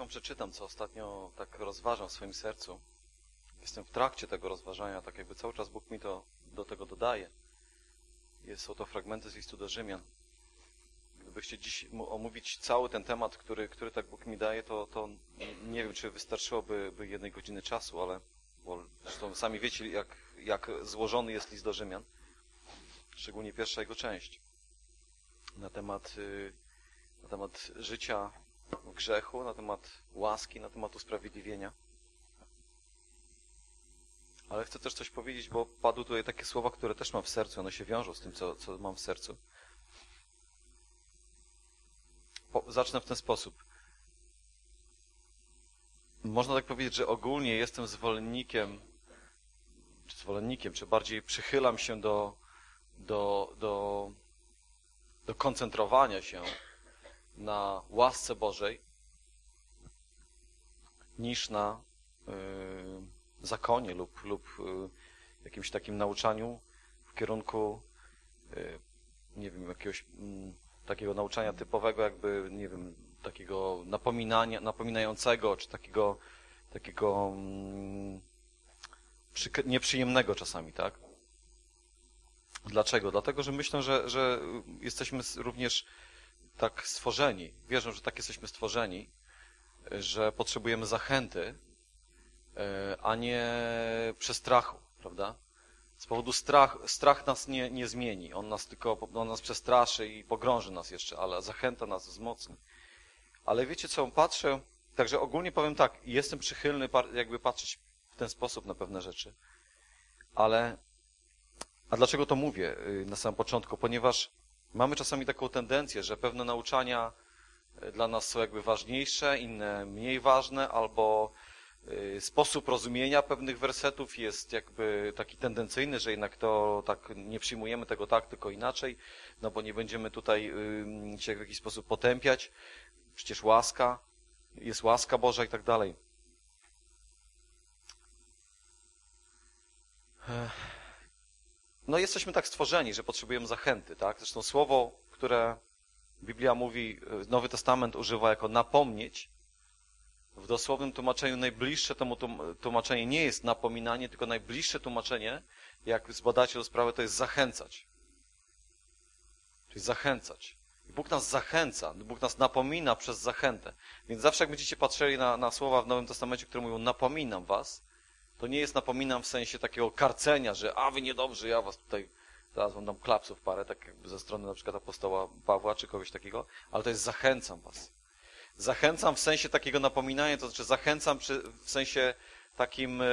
wam przeczytam, co ostatnio tak rozważam w swoim sercu. Jestem w trakcie tego rozważania, tak jakby cały czas Bóg mi to do tego dodaje. Są to fragmenty z listu do Rzymian. Gdybyście dziś omówić cały ten temat, który tak Bóg mi daje, to nie wiem, czy wystarczyłoby jednej godziny czasu, ale bo zresztą sami wiecie, jak złożony jest list do Rzymian, szczególnie pierwsza jego część, na temat życia w grzechu, na temat łaski, na temat usprawiedliwienia. Ale chcę też coś powiedzieć, bo padły tutaj takie słowa, które też mam w sercu, one się wiążą z tym, co mam w sercu. Zacznę w ten sposób. Można tak powiedzieć, że ogólnie jestem zwolennikiem, czy bardziej przychylam się do koncentrowania się na łasce Bożej niż na zakonie lub jakimś takim nauczaniu w kierunku, nie wiem, jakiegoś takiego nauczania typowego, jakby, nie wiem, takiego napominającego, czy takiego nieprzyjemnego czasami, tak? Dlaczego? Dlatego, że myślę, że jesteśmy również tak stworzeni. Wierzę, że tak jesteśmy stworzeni, że potrzebujemy zachęty, a nie przestrachu, prawda? Z powodu strach nas nie zmieni. On nas przestraszy i pogrąży nas jeszcze, ale zachęta nas wzmocni. Ale wiecie co, patrzę, także ogólnie powiem tak, jestem przychylny jakby patrzeć w ten sposób na pewne rzeczy. A dlaczego to mówię na samym początku? Ponieważ mamy czasami taką tendencję, że pewne nauczania dla nas są jakby ważniejsze, inne mniej ważne, albo sposób rozumienia pewnych wersetów jest jakby taki tendencyjny, że jednak to tak nie przyjmujemy tego tak, tylko inaczej, no bo nie będziemy tutaj się w jakiś sposób potępiać. Przecież jest łaska Boża i tak dalej. No jesteśmy tak stworzeni, że potrzebujemy zachęty, tak? Zresztą słowo, które Biblia mówi, Nowy Testament używa jako napomnieć, w dosłownym tłumaczeniu najbliższe temu tłumaczenie nie jest napominanie, tylko najbliższe tłumaczenie, jak zbadacie tę sprawę, to jest zachęcać. Czyli zachęcać. I Bóg nas zachęca, Bóg nas napomina przez zachętę. Więc zawsze jak będziecie patrzyli na słowa w Nowym Testamencie, które mówią napominam was, to nie jest napominam w sensie takiego karcenia, że wy niedobrzy, ja was tutaj, zaraz wam dam klapsów parę, tak jakby ze strony na przykład apostoła Pawła czy kogoś takiego, ale to jest zachęcam was. Zachęcam w sensie takiego napominania, to znaczy zachęcam w sensie takim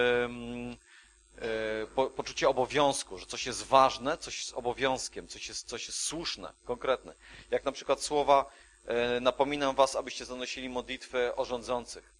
poczucie obowiązku, że coś jest ważne, coś jest obowiązkiem, coś jest słuszne, konkretne. Jak na przykład słowa napominam was, abyście zanosili modlitwy o rządzących.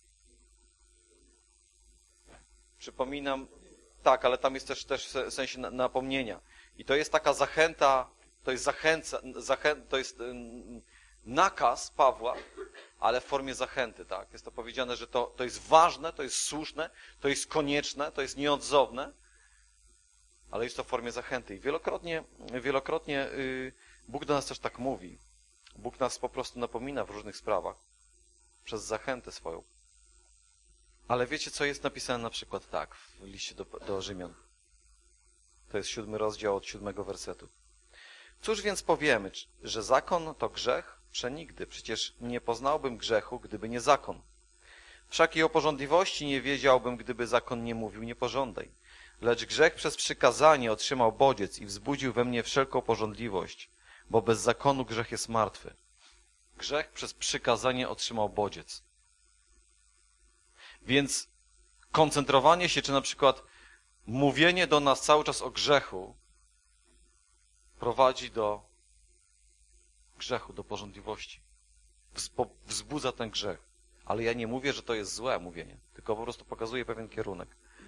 Przypominam, tak, ale tam jest też w sensie napomnienia. I to jest taka zachęta, to jest nakaz Pawła, ale w formie zachęty, tak? Jest to powiedziane, że to jest ważne, to jest słuszne, to jest konieczne, to jest nieodzowne, ale jest to w formie zachęty. I wielokrotnie Bóg do nas też tak mówi. Bóg nas po prostu napomina w różnych sprawach przez zachętę swoją. Ale wiecie, co jest napisane na przykład tak w liście do Rzymian? To jest 7 rozdział od 7 wersetu. Cóż więc powiemy, że zakon to grzech? Przenigdy. Przecież nie poznałbym grzechu, gdyby nie zakon. Wszakiej o pożądliwości nie wiedziałbym, gdyby zakon nie mówił nie pożądaj. Lecz grzech przez przykazanie otrzymał bodziec i wzbudził we mnie wszelką pożądliwość, bo bez zakonu grzech jest martwy. Grzech przez przykazanie otrzymał bodziec. Więc koncentrowanie się, czy na przykład mówienie do nas cały czas o grzechu prowadzi do grzechu, do pożądliwości. Wzbudza ten grzech. Ale ja nie mówię, że to jest złe mówienie, tylko po prostu pokazuje pewien kierunek.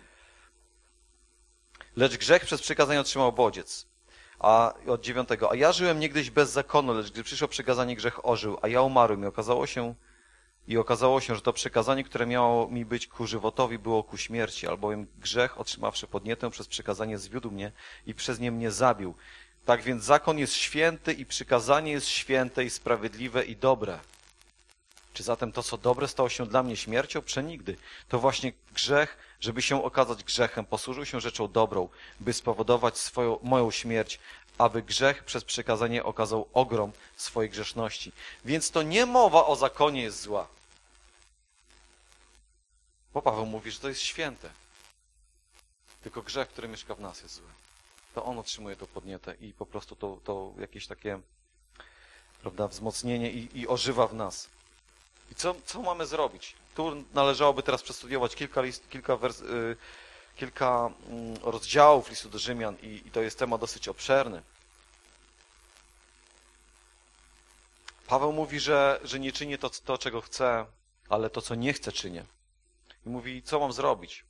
Lecz grzech przez przykazanie otrzymał bodziec. A od 9. A ja żyłem niegdyś bez zakonu, lecz gdy przyszło przykazanie, grzech ożył, a ja umarłem i okazało się, że to przykazanie, które miało mi być ku żywotowi, było ku śmierci, albowiem grzech, otrzymawszy podnietę przez przykazanie, zwiódł mnie i przez nie mnie zabił. Tak więc zakon jest święty i przykazanie jest święte i sprawiedliwe i dobre. Czy zatem to, co dobre, stało się dla mnie śmiercią? Przenigdy. To właśnie grzech, żeby się okazać grzechem, posłużył się rzeczą dobrą, by spowodować moją śmierć, aby grzech przez przykazanie okazał ogrom swojej grzeszności. Więc to nie mowa o zakonie jest zła. Bo Paweł mówi, że to jest święte. Tylko grzech, który mieszka w nas, jest zły. To on otrzymuje to podnietę i po prostu to jakieś takie, prawda, wzmocnienie i ożywa w nas. I co mamy zrobić? Tu należałoby teraz przestudiować kilka rozdziałów listu do Rzymian i to jest temat dosyć obszerny. Paweł mówi, że nie czynię to, czego chcę, ale to, co nie chcę, czynię. I mówi, co mam zrobić?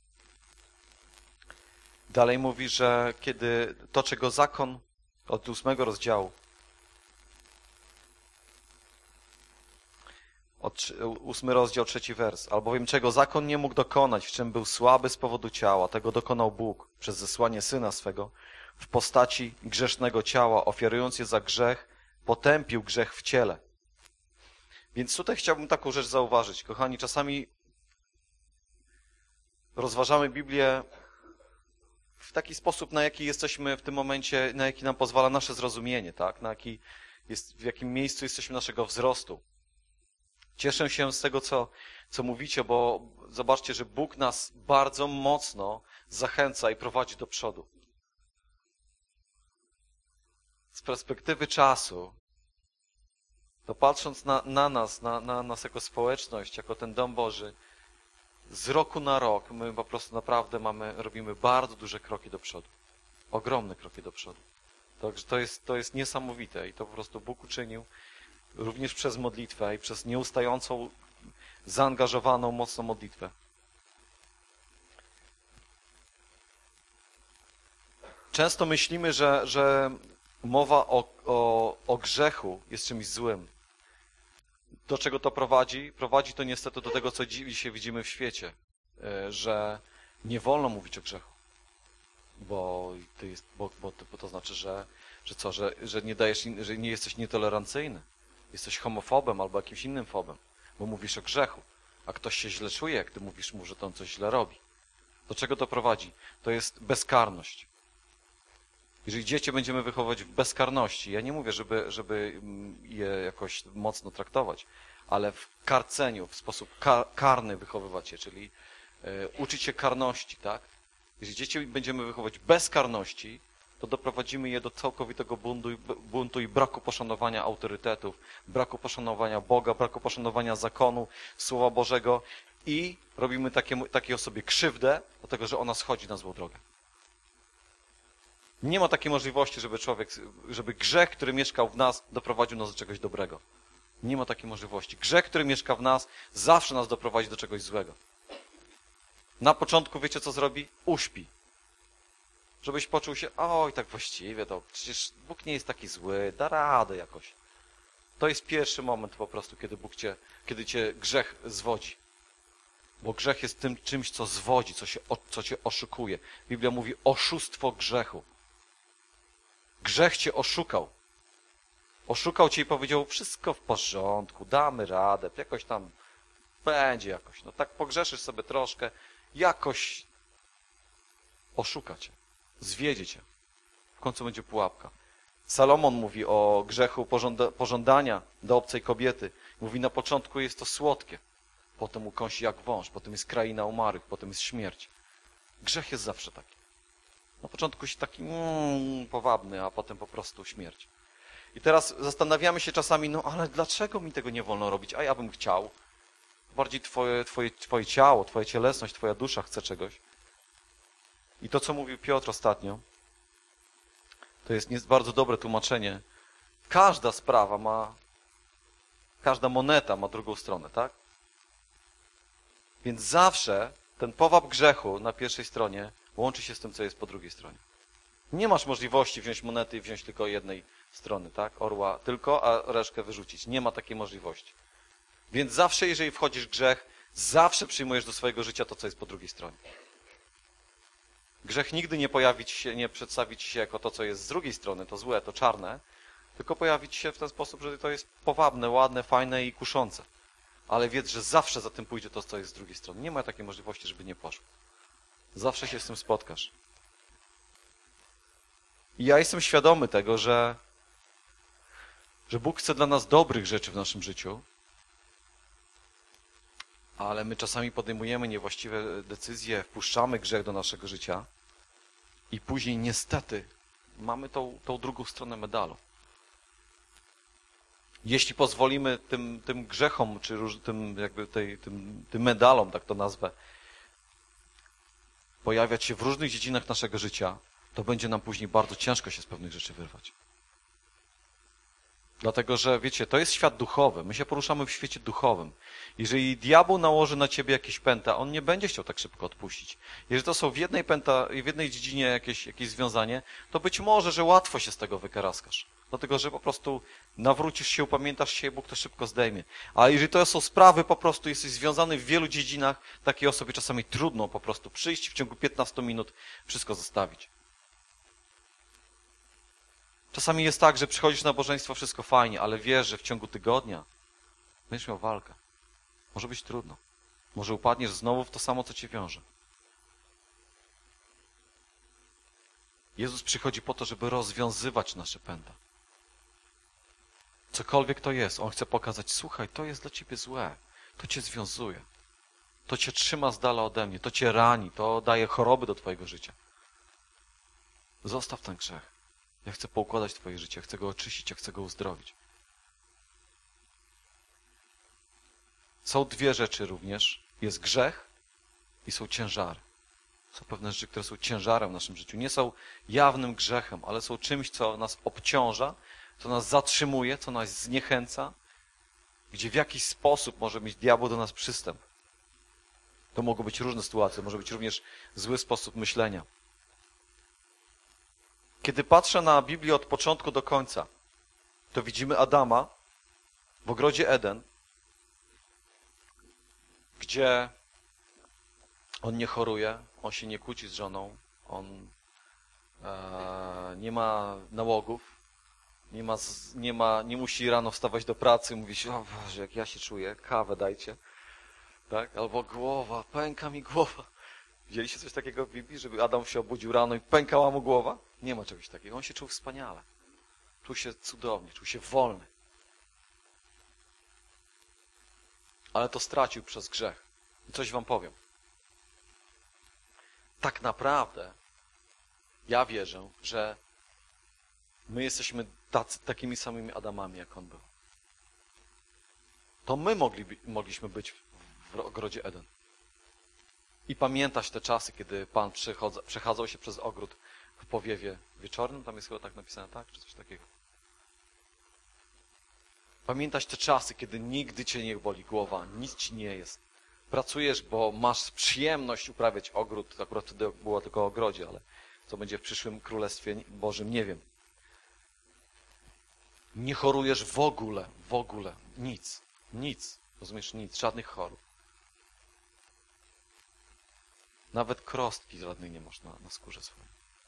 Dalej mówi, że kiedy to, czego zakon od 8 rozdziału, od 8 rozdział, 3 wers, albowiem czego zakon nie mógł dokonać, w czym był słaby z powodu ciała, tego dokonał Bóg przez zesłanie Syna swego w postaci grzesznego ciała, ofiarując je za grzech, potępił grzech w ciele. Więc tutaj chciałbym taką rzecz zauważyć. Kochani, czasami rozważamy Biblię w taki sposób, na jaki jesteśmy w tym momencie, na jaki nam pozwala nasze zrozumienie, tak? W jakim miejscu jesteśmy naszego wzrostu. Cieszę się z tego, co mówicie, bo zobaczcie, że Bóg nas bardzo mocno zachęca i prowadzi do przodu. Z perspektywy czasu, to patrząc na nas jako społeczność, jako ten Dom Boży, z roku na rok my po prostu naprawdę robimy bardzo duże kroki do przodu. Ogromne kroki do przodu. Także to jest niesamowite i to po prostu Bóg uczynił również przez modlitwę i przez nieustającą, zaangażowaną, mocną modlitwę. Często myślimy, że mowa o grzechu jest czymś złym. Do czego to prowadzi? Prowadzi to niestety do tego, co dzisiaj widzimy w świecie, że nie wolno mówić o grzechu, bo to znaczy, że nie jesteś nietolerancyjny, jesteś homofobem albo jakimś innym fobem, bo mówisz o grzechu, a ktoś się źle czuje, jak ty mówisz mu, że to on coś źle robi. Do czego to prowadzi? To jest bezkarność. Jeżeli dzieci będziemy wychowywać w bezkarności, ja nie mówię, żeby je jakoś mocno traktować, ale w karceniu, w sposób karny wychowywać je, czyli uczyć się karności, tak? Jeżeli dzieci będziemy wychowywać bez karności, to doprowadzimy je do całkowitego buntu i braku poszanowania autorytetów, braku poszanowania Boga, braku poszanowania zakonu, Słowa Bożego i robimy takiej osobie krzywdę, dlatego że ona schodzi na złą drogę. Nie ma takiej możliwości, żeby grzech, który mieszkał w nas, doprowadził nas do czegoś dobrego. Nie ma takiej możliwości. Grzech, który mieszka w nas, zawsze nas doprowadzi do czegoś złego. Na początku wiecie, co zrobi? Uśpi. Żebyś poczuł się, oj, tak właściwie, to przecież Bóg nie jest taki zły, da radę jakoś. To jest pierwszy moment po prostu, kiedy cię grzech zwodzi. Bo grzech jest tym czymś, co zwodzi, co cię oszukuje. Biblia mówi oszustwo grzechu. Grzech cię oszukał. Oszukał cię i powiedział, wszystko w porządku, damy radę, jakoś tam będzie jakoś. No tak pogrzeszysz sobie troszkę, jakoś oszuka cię, zwiedzie cię. W końcu będzie pułapka. Salomon mówi o grzechu pożądania do obcej kobiety. Mówi, na początku jest to słodkie, potem ukąsi jak wąż, potem jest kraina umarłych, potem jest śmierć. Grzech jest zawsze taki. Na początku jest taki powabny, a potem po prostu śmierć. I teraz zastanawiamy się czasami, no ale dlaczego mi tego nie wolno robić? A ja bym chciał. Bardziej twoje ciało, twoja cielesność, twoja dusza chce czegoś. I to, co mówił Piotr ostatnio, to jest bardzo dobre tłumaczenie. Każda sprawa każda moneta ma drugą stronę, tak? Więc zawsze ten powab grzechu na pierwszej stronie łączy się z tym, co jest po drugiej stronie. Nie masz możliwości wziąć monety i wziąć tylko jednej strony, tak? Orła tylko, a resztę wyrzucić. Nie ma takiej możliwości. Więc zawsze, jeżeli wchodzisz w grzech, zawsze przyjmujesz do swojego życia to, co jest po drugiej stronie. Grzech nigdy nie przedstawi ci się jako to, co jest z drugiej strony, to złe, to czarne, tylko pojawi ci się w ten sposób, że to jest powabne, ładne, fajne i kuszące. ale wiedz, że zawsze za tym pójdzie to, co jest z drugiej strony. Nie ma takiej możliwości, żeby nie poszło. Zawsze się z tym spotkasz. I ja jestem świadomy tego, że Bóg chce dla nas dobrych rzeczy w naszym życiu, ale my czasami podejmujemy niewłaściwe decyzje, wpuszczamy grzech do naszego życia i później niestety mamy tą drugą stronę medalu. Jeśli pozwolimy tym grzechom, czy tym medalom, tak to nazwę, pojawiać się w różnych dziedzinach naszego życia, to będzie nam później bardzo ciężko się z pewnych rzeczy wyrwać. Dlatego, że wiecie, to jest świat duchowy. My się poruszamy w świecie duchowym. Jeżeli diabeł nałoży na ciebie jakieś pęta, on nie będzie chciał tak szybko odpuścić. Jeżeli to są w jednej dziedzinie jakieś związanie, to być może, że łatwo się z tego wykaraskasz. Dlatego, że po prostu nawrócisz się, upamiętasz się i Bóg to szybko zdejmie. A jeżeli to są sprawy, po prostu jesteś związany w wielu dziedzinach, takiej osobie czasami trudno po prostu przyjść w ciągu 15 minut wszystko zostawić. Czasami jest tak, że przychodzisz na nabożeństwo, wszystko fajnie, ale wiesz, że w ciągu tygodnia będziesz miał walkę. Może być trudno. Może upadniesz znowu w to samo, co cię wiąże. Jezus przychodzi po to, żeby rozwiązywać nasze pęta. Cokolwiek to jest, On chce pokazać, słuchaj, to jest dla ciebie złe, to cię związuje, to cię trzyma z dala ode mnie, to cię rani, to daje choroby do twojego życia. Zostaw ten grzech. Ja chcę poukładać twoje życie, chcę go oczyścić, ja chcę go uzdrowić. Są dwie rzeczy również. Jest grzech i są ciężary. Są pewne rzeczy, które są ciężarem w naszym życiu. Nie są jawnym grzechem, ale są czymś, co nas obciąża, co nas zatrzymuje, co nas zniechęca, gdzie w jakiś sposób może mieć diabeł do nas przystęp. To mogą być różne sytuacje, może być również zły sposób myślenia. Kiedy patrzę na Biblię od początku do końca, to widzimy Adama w ogrodzie Eden, gdzie on nie choruje, on się nie kłóci z żoną, on nie ma nałogów, nie musi rano wstawać do pracy i mówić, o Boże, jak ja się czuję, kawę dajcie, tak? Albo głowa, pęka mi głowa. Widzieliście coś takiego w Biblii, żeby Adam się obudził rano i pękała mu głowa? Nie ma czegoś takiego. On się czuł wspaniale. Czuł się cudownie, czuł się wolny. Ale to stracił przez grzech. I coś wam powiem. Tak naprawdę ja wierzę, że my jesteśmy takimi samymi Adamami, jak on był. To my mogliśmy być w ogrodzie Eden. I pamiętać te czasy, kiedy Pan przechadzał się przez ogród w powiewie wieczornym, tam jest chyba tak napisane, tak? Czy coś takiego. Pamiętać te czasy, kiedy nigdy cię nie boli głowa, nic ci nie jest. Pracujesz, bo masz przyjemność uprawiać ogród, akurat wtedy było tylko o ogrodzie, ale co będzie w przyszłym Królestwie Bożym, nie wiem. Nie chorujesz w ogóle, nic, rozumiesz, nic, żadnych chorób. Nawet krostki żadnej nie masz na skórze swojej.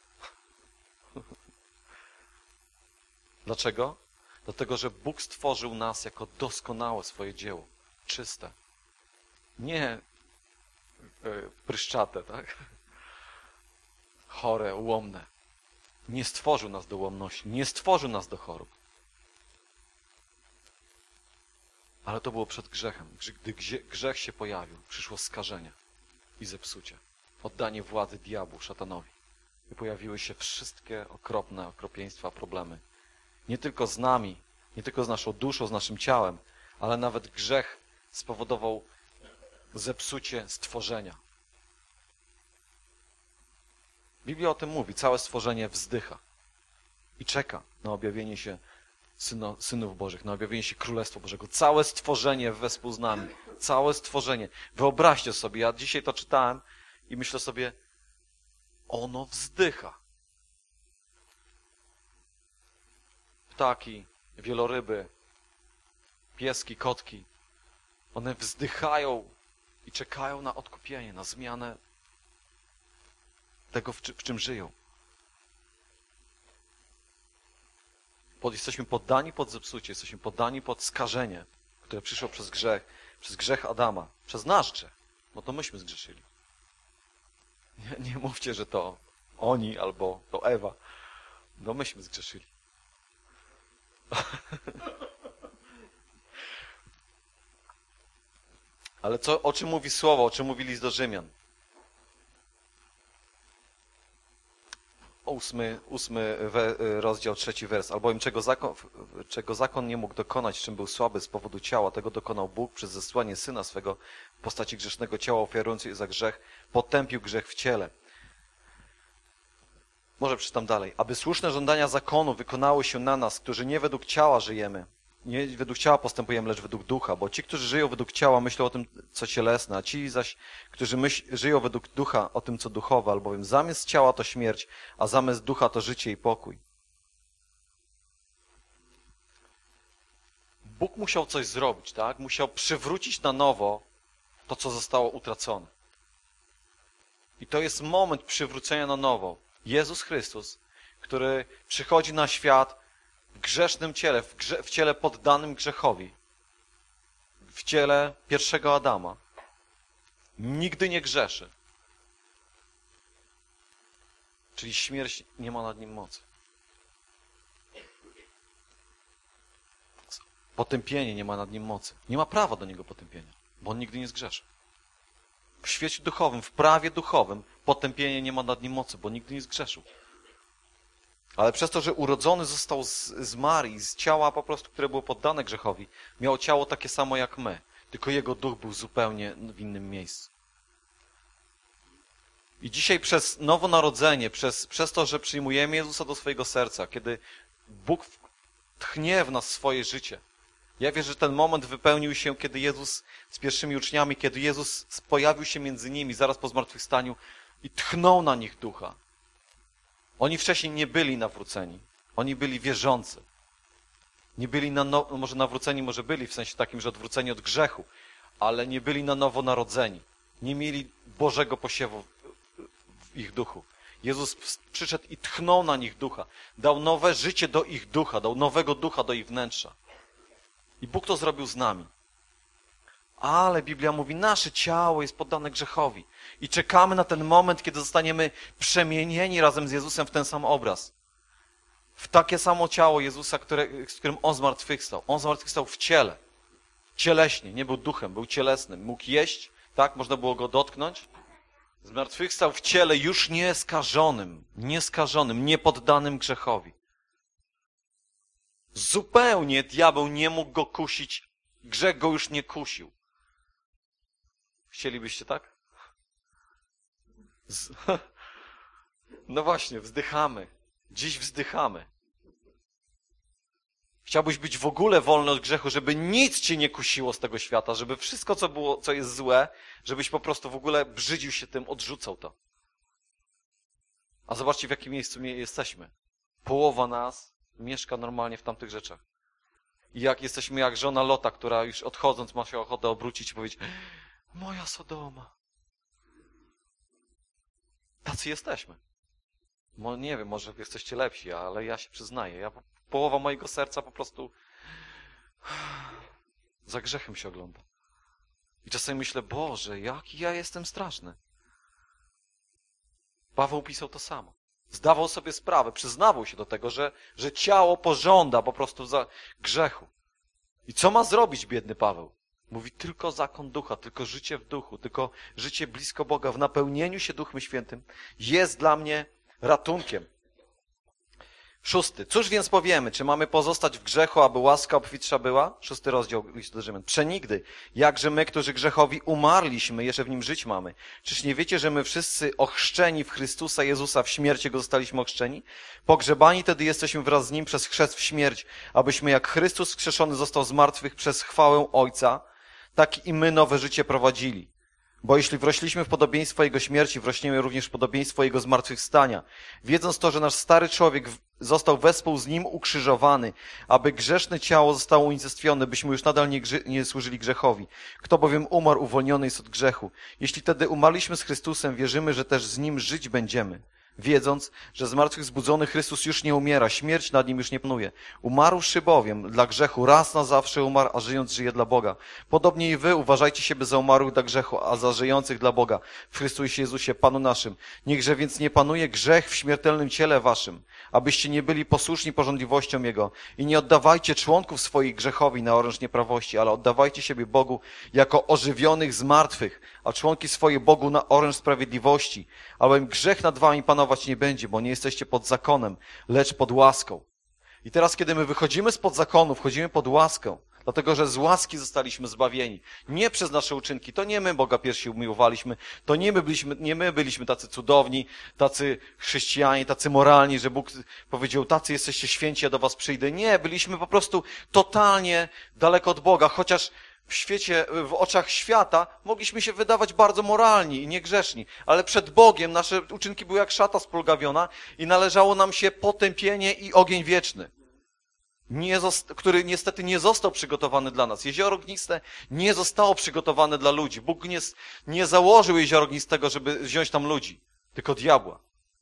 Dlaczego? Dlatego, że Bóg stworzył nas jako doskonałe swoje dzieło, czyste. Nie pryszczate, tak? Chore, ułomne. Nie stworzył nas do ułomności, nie stworzył nas do chorób. Ale to było przed grzechem. Gdy grzech się pojawił, przyszło skażenie i zepsucie. Oddanie władzy diabłu, szatanowi. I pojawiły się wszystkie okropne okropieństwa, problemy. Nie tylko z nami, nie tylko z naszą duszą, z naszym ciałem, ale nawet grzech spowodował zepsucie stworzenia. Biblia o tym mówi. Całe stworzenie wzdycha i czeka na objawienie się synów Bożych, na objawienie się Królestwa Bożego. Całe stworzenie wespół z nami. Całe stworzenie. Wyobraźcie sobie, ja dzisiaj to czytałem i myślę sobie, ono wzdycha. Ptaki, wieloryby, pieski, kotki. One wzdychają i czekają na odkupienie, na zmianę tego, w czym żyją. Jesteśmy poddani pod zepsucie, jesteśmy poddani pod skażenie, które przyszło przez grzech, Przez grzech Adama. Przez nasz grzech. Bo to myśmy zgrzeszyli. Nie mówcie, że to oni albo to Ewa. No myśmy zgrzeszyli. Ale o czym mówi Słowo, o czym mówi list do Rzymian? 8 rozdział, 3 wers. Albowiem czego zakon nie mógł dokonać, czym był słaby z powodu ciała, tego dokonał Bóg przez zesłanie Syna swego w postaci grzesznego ciała ofiarującej za grzech, potępił grzech w ciele. Może przeczytam dalej. Aby słuszne żądania zakonu wykonały się na nas, którzy nie według ciała żyjemy, nie według ciała postępujemy, lecz według ducha, bo ci, którzy żyją według ciała, myślą o tym, co cielesne, a ci zaś, którzy żyją według ducha, o tym, co duchowe, albowiem zamiast ciała to śmierć, a zamiast ducha to życie i pokój. Bóg musiał coś zrobić, tak? Musiał przywrócić na nowo to, co zostało utracone. I to jest moment przywrócenia na nowo. Jezus Chrystus, który przychodzi na świat w grzesznym ciele, w ciele poddanym grzechowi, w ciele pierwszego Adama. Nigdy nie grzeszy. Czyli śmierć nie ma nad nim mocy. Potępienie nie ma nad nim mocy. Nie ma prawa do niego potępienia, bo on nigdy nie zgrzeszy. W świecie duchowym, w prawie duchowym potępienie nie ma nad nim mocy, bo nigdy nie zgrzeszył. Ale przez to, że urodzony został z Marii, z ciała po prostu, które było poddane grzechowi, miał ciało takie samo jak my, tylko jego duch był zupełnie w innym miejscu. I dzisiaj przez nowonarodzenie, przez to, że przyjmujemy Jezusa do swojego serca, kiedy Bóg tchnie w nas swoje życie. Ja wierzę, że ten moment wypełnił się, kiedy Jezus z pierwszymi uczniami, kiedy Jezus pojawił się między nimi zaraz po zmartwychwstaniu i tchnął na nich ducha. Oni wcześniej nie byli nawróceni. Oni byli wierzący. Nie byli może nawróceni, może byli w sensie takim, że odwróceni od grzechu, ale nie byli na nowo narodzeni. Nie mieli Bożego posiewu w ich duchu. Jezus przyszedł i tchnął na nich ducha. Dał nowe życie do ich ducha, dał nowego ducha do ich wnętrza. I Bóg to zrobił z nami. Ale Biblia mówi, nasze ciało jest poddane grzechowi. I czekamy na ten moment, kiedy zostaniemy przemienieni razem z Jezusem w ten sam obraz. W takie samo ciało Jezusa, z którym On zmartwychwstał. On zmartwychwstał w ciele. Cieleśnie, nie był duchem, był cielesnym. Mógł jeść, tak? Można było go dotknąć. Zmartwychwstał w ciele już nieskażonym, niepoddanym grzechowi. Zupełnie diabeł nie mógł go kusić. Grzech go już nie kusił. Chcielibyście tak? No właśnie, wzdychamy. Dziś wzdychamy. Chciałbyś być w ogóle wolny od grzechu, żeby nic cię nie kusiło z tego świata, żeby wszystko, co jest złe, żebyś po prostu w ogóle brzydził się tym, odrzucał to. A zobaczcie, w jakim miejscu jesteśmy. Połowa nas mieszka normalnie w tamtych rzeczach. I jak jesteśmy jak żona Lota, która już odchodząc ma się ochotę obrócić i powiedzieć: moja Sodoma. Tacy jesteśmy. Nie wiem, może jesteście lepsi, ale ja się przyznaję. Połowa mojego serca po prostu za grzechem się ogląda. I czasami myślę: Boże, jaki ja jestem straszny. Paweł pisał to samo. Zdawał sobie sprawę, przyznawał się do tego, że ciało pożąda po prostu za grzechu. I co ma zrobić biedny Paweł? Mówi: tylko zakon ducha, tylko życie w duchu, tylko życie blisko Boga, w napełnieniu się Duchem Świętym jest dla mnie ratunkiem. 6. Cóż więc powiemy? Czy mamy pozostać w grzechu, aby łaska obfitsza była? 6 rozdział listu do Rzymian. Przenigdy. Jakże my, którzy grzechowi umarliśmy, jeszcze w nim żyć mamy. Czyż nie wiecie, że my wszyscy ochrzczeni w Chrystusa Jezusa w śmierć Jego zostaliśmy ochrzczeni? Pogrzebani tedy jesteśmy wraz z Nim przez chrzest w śmierć, abyśmy jak Chrystus wskrzeszony został z martwych przez chwałę Ojca, tak i my nowe życie prowadzili. Bo jeśli wrośliśmy w podobieństwo Jego śmierci, wrośniemy również w podobieństwo Jego zmartwychwstania. Wiedząc to, że nasz stary człowiek został wespół z Nim ukrzyżowany, aby grzeszne ciało zostało unicestwione, byśmy już nadal nie służyli grzechowi. Kto bowiem umarł, uwolniony jest od grzechu. Jeśli tedy umarliśmy z Chrystusem, wierzymy, że też z Nim żyć będziemy. wiedząc, że zmartwychwzbudzony Chrystus już nie umiera, śmierć nad nim już nie panuje. Umarłszy bowiem dla grzechu, raz na zawsze umarł, a żyjąc żyje dla Boga. Podobnie i wy uważajcie siebie za umarłych dla grzechu, a za żyjących dla Boga, w Chrystusie Jezusie, Panu naszym. Niechże więc nie panuje grzech w śmiertelnym ciele waszym, abyście nie byli posłuszni pożądliwościom Jego. I nie oddawajcie członków swoich grzechowi na oręż nieprawości, ale oddawajcie siebie Bogu jako ożywionych z martwych, a członki swoje Bogu na oręż sprawiedliwości, albowiem grzech nad wami panować nie będzie, bo nie jesteście pod zakonem, lecz pod łaską. I teraz, kiedy my wychodzimy spod zakonu, wchodzimy pod łaskę, dlatego, że z łaski zostaliśmy zbawieni. Nie przez nasze uczynki. To nie my Boga pierwsi umiłowaliśmy. To nie my byliśmy tacy cudowni, tacy chrześcijanie, tacy moralni, że Bóg powiedział, tacy jesteście święci, ja do was przyjdę. Nie, byliśmy po prostu totalnie daleko od Boga, chociaż w świecie, w oczach świata mogliśmy się wydawać bardzo moralni i niegrzeszni, ale przed Bogiem nasze uczynki były jak szata splugawiona i należało nam się potępienie i ogień wieczny, który niestety nie został przygotowany dla nas. Jezioro ogniste nie zostało przygotowane dla ludzi. Bóg nie założył jeziora ognistego, żeby wziąć tam ludzi, tylko diabła.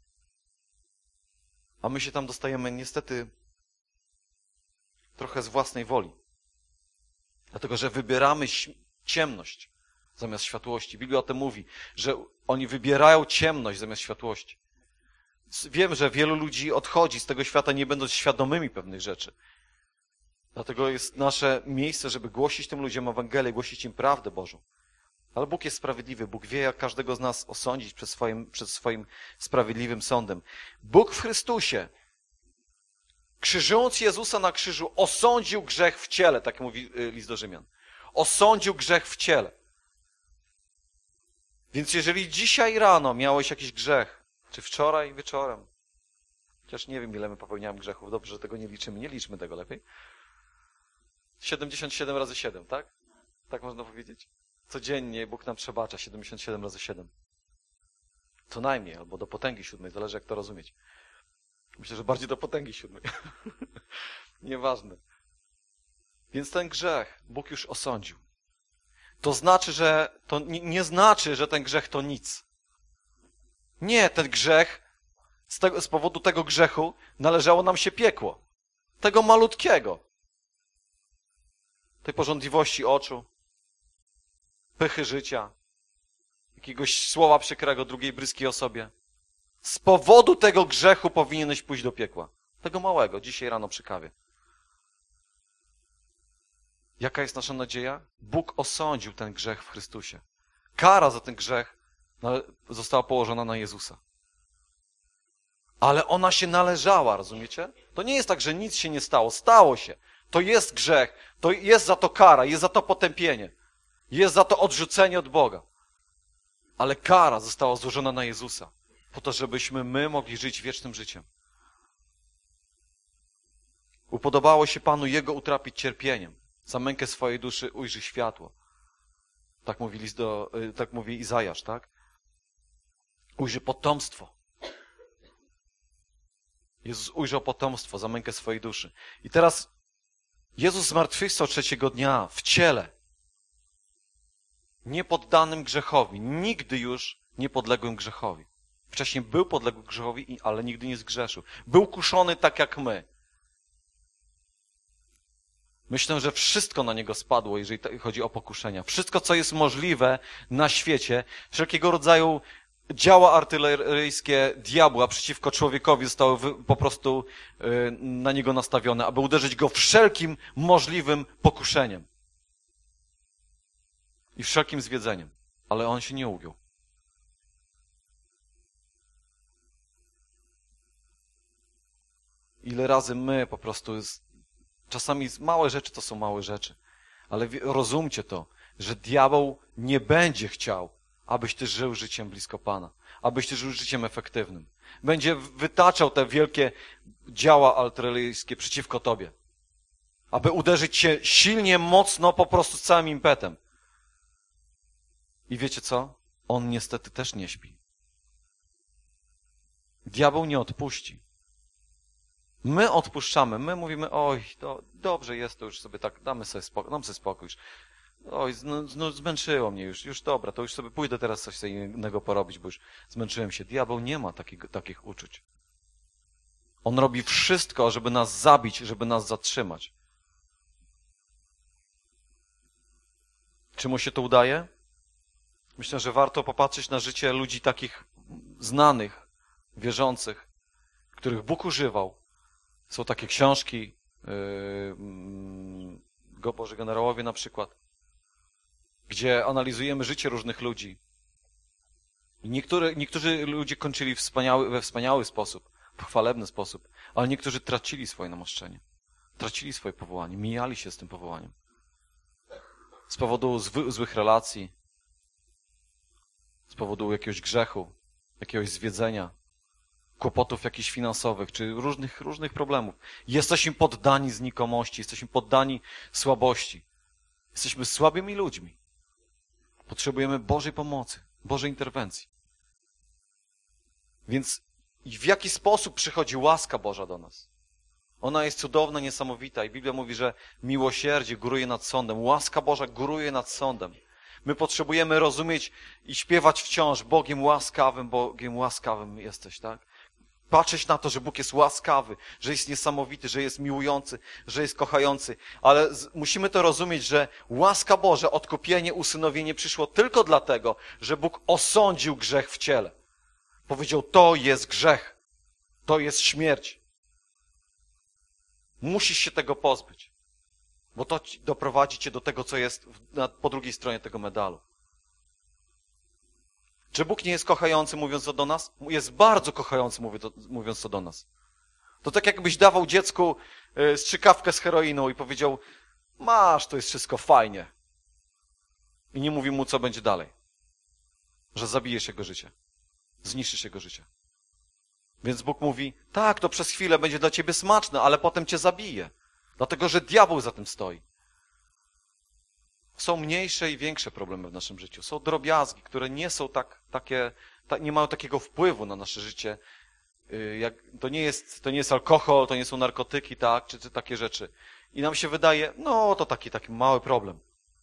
A my się tam dostajemy niestety trochę z własnej woli. Dlatego, że wybieramy ciemność zamiast światłości. Biblia o tym mówi, że oni wybierają ciemność zamiast światłości. Wiem, że wielu ludzi odchodzi z tego świata, nie będąc świadomymi pewnych rzeczy. Dlatego jest nasze miejsce, żeby głosić tym ludziom Ewangelię, głosić im prawdę Bożą. Ale Bóg jest sprawiedliwy. Bóg wie, jak każdego z nas osądzić przed swoim sprawiedliwym sądem. Bóg w Chrystusie, krzyżując Jezusa na krzyżu, osądził grzech w ciele, tak mówi list do Rzymian. Osądził grzech w ciele. Więc jeżeli dzisiaj rano miałeś jakiś grzech, czy wczoraj wieczorem, chociaż nie wiem, ile my popełniałem grzechów, dobrze, że tego nie liczymy, nie liczmy tego lepiej. 77 razy 7, tak? Tak można powiedzieć? Codziennie Bóg nam przebacza 77 razy 7. Co najmniej, albo do potęgi 7, zależy jak to rozumieć. Myślę, że bardziej do potęgi 7. Nieważne. Więc ten grzech Bóg już osądził. To znaczy, że to nie znaczy, że ten grzech to nic. Nie, ten grzech, z powodu tego grzechu należało nam się piekło. Tego malutkiego. Tej pożądliwości oczu, pychy życia, jakiegoś słowa przykrego drugiej bryskiej osobie. Z powodu tego grzechu powinieneś pójść do piekła. Tego małego, dzisiaj rano przy kawie. Jaka jest nasza nadzieja? Bóg osądził ten grzech w Chrystusie. Kara za ten grzech została położona na Jezusa. Ale ona się należała, rozumiecie? To nie jest tak, że nic się nie stało. Stało się. To jest grzech. To jest za to kara. Jest za to potępienie. Jest za to odrzucenie od Boga. Ale kara została złożona na Jezusa. Po to, żebyśmy my mogli żyć wiecznym życiem. Upodobało się Panu Jego utrapić cierpieniem. Za mękę swojej duszy ujrzy światło. Tak mówi Izajasz, tak? Ujrzy potomstwo. Jezus ujrzał potomstwo za mękę swojej duszy. I teraz Jezus zmartwychwstał trzeciego dnia w ciele. Niepoddanym grzechowi. Nigdy już nie podległym grzechowi. Wcześniej był podległy grzechowi, ale nigdy nie zgrzeszył. Był kuszony tak jak my. Myślę, że wszystko na niego spadło, jeżeli chodzi o pokuszenia. Wszystko, co jest możliwe na świecie, wszelkiego rodzaju działa artyleryjskie diabła przeciwko człowiekowi zostały po prostu na niego nastawione, aby uderzyć go wszelkim możliwym pokuszeniem. I wszelkim zwiedzeniem. Ale on się nie ugiął. Ile razy my po prostu... Czasami małe rzeczy to są małe rzeczy. Ale rozumcie to, że diabeł nie będzie chciał, abyś ty żył życiem blisko Pana. Abyś ty żył życiem efektywnym. Będzie wytaczał te wielkie działa artyleryjskie przeciwko tobie. Aby uderzyć cię silnie, mocno, po prostu z całym impetem. I wiecie co? On niestety też nie śpi. Diabeł nie odpuści. My odpuszczamy, my mówimy, oj, to dobrze jest, to już sobie tak, damy sobie spokój już. Oj, zmęczyło mnie już dobra, to już sobie pójdę teraz coś innego porobić, bo już zmęczyłem się. Diabeł nie ma takich uczuć. On robi wszystko, żeby nas zabić, żeby nas zatrzymać. Czy mu się to udaje? Myślę, że warto popatrzeć na życie ludzi takich znanych, wierzących, których Bóg używał. Są takie książki, Boży Generałowie na przykład, gdzie analizujemy życie różnych ludzi. I niektórzy ludzie kończyli we wspaniały sposób, w chwalebny sposób, ale niektórzy tracili swoje namaszczenie, tracili swoje powołanie, mijali się z tym powołaniem. Z powodu złych relacji, z powodu jakiegoś grzechu, jakiegoś zwiedzenia, kłopotów jakichś finansowych, czy różnych problemów. Jesteśmy poddani znikomości, jesteśmy poddani słabości. Jesteśmy słabymi ludźmi. Potrzebujemy Bożej pomocy, Bożej interwencji. Więc w jaki sposób przychodzi łaska Boża do nas? Ona jest cudowna, niesamowita i Biblia mówi, że miłosierdzie góruje nad sądem, łaska Boża góruje nad sądem. My potrzebujemy rozumieć i śpiewać wciąż Bogiem łaskawym jesteś, tak? Patrzeć na to, że Bóg jest łaskawy, że jest niesamowity, że jest miłujący, że jest kochający. Ale musimy to rozumieć, że łaska Boża, odkupienie, usynowienie przyszło tylko dlatego, że Bóg osądził grzech w ciele. Powiedział, to jest grzech, to jest śmierć. Musisz się tego pozbyć, bo to doprowadzi cię do tego, co jest po drugiej stronie tego medalu. Czy Bóg nie jest kochający, mówiąc to do nas? Jest bardzo kochający, mówiąc to do nas. To tak jakbyś dawał dziecku strzykawkę z heroiną i powiedział, masz, to jest wszystko fajnie. I nie mówi mu, co będzie dalej. Że zabijesz jego życie. Zniszczysz jego życie. Więc Bóg mówi, tak, to przez chwilę będzie dla ciebie smaczne, ale potem cię zabije. Dlatego, że diabeł za tym stoi. Są mniejsze i większe problemy w naszym życiu. Są drobiazgi, które nie są nie mają takiego wpływu na nasze życie. To nie jest alkohol, to nie są narkotyki, tak, czy takie rzeczy. I nam się wydaje, no to taki mały problem.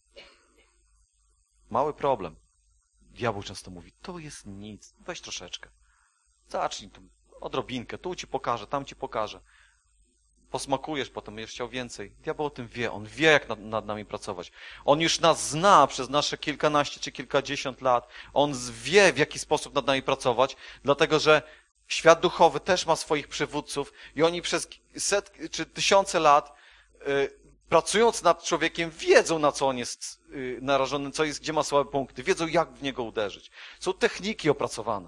Mały problem. Diabeł często mówi, to jest nic, weź troszeczkę. Zacznij tu, odrobinkę, tu ci pokażę, tam ci pokażę. Posmakujesz potem, będziesz chciał więcej. Diabeł o tym wie, on wie, jak nad nami pracować. On już nas zna przez nasze kilkanaście czy kilkadziesiąt lat. On wie, w jaki sposób nad nami pracować, dlatego że świat duchowy też ma swoich przywódców i oni przez setki czy tysiące lat pracując nad człowiekiem wiedzą, na co on jest narażony, gdzie ma słabe punkty, wiedzą, jak w niego uderzyć. Są techniki opracowane.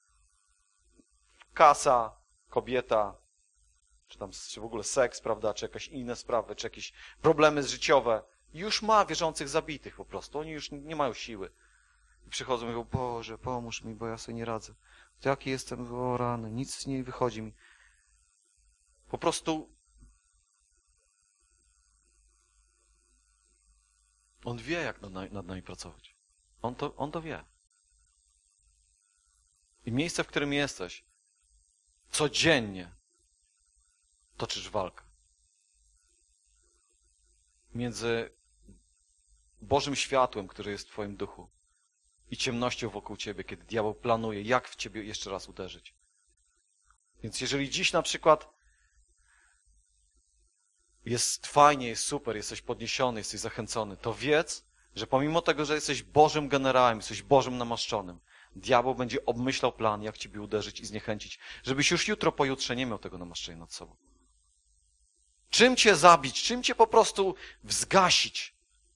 Kasa, kobieta, czy w ogóle seks, prawda, czy jakieś inne sprawy, czy jakieś problemy życiowe. Już ma wierzących zabitych po prostu. Oni już nie mają siły. I przychodzą i mówią, Boże, pomóż mi, bo ja sobie nie radzę. To jaki jestem, o rany, nic nie wychodzi mi. Po prostu on wie, jak nad nami pracować. On to wie. I miejsce, w którym jesteś, codziennie toczysz walkę między Bożym światłem, które jest w twoim duchu i ciemnością wokół ciebie, kiedy diabeł planuje, jak w ciebie jeszcze raz uderzyć. Więc jeżeli dziś na przykład jest fajnie, jest super, jesteś podniesiony, jesteś zachęcony, to wiedz, że pomimo tego, że jesteś Bożym generałem, jesteś Bożym namaszczonym, diabeł będzie obmyślał plan, jak ciebie uderzyć i zniechęcić, żebyś już jutro, pojutrze nie miał tego namaszczenia nad sobą. Czym cię zabić? Czym cię po prostu wzgasić?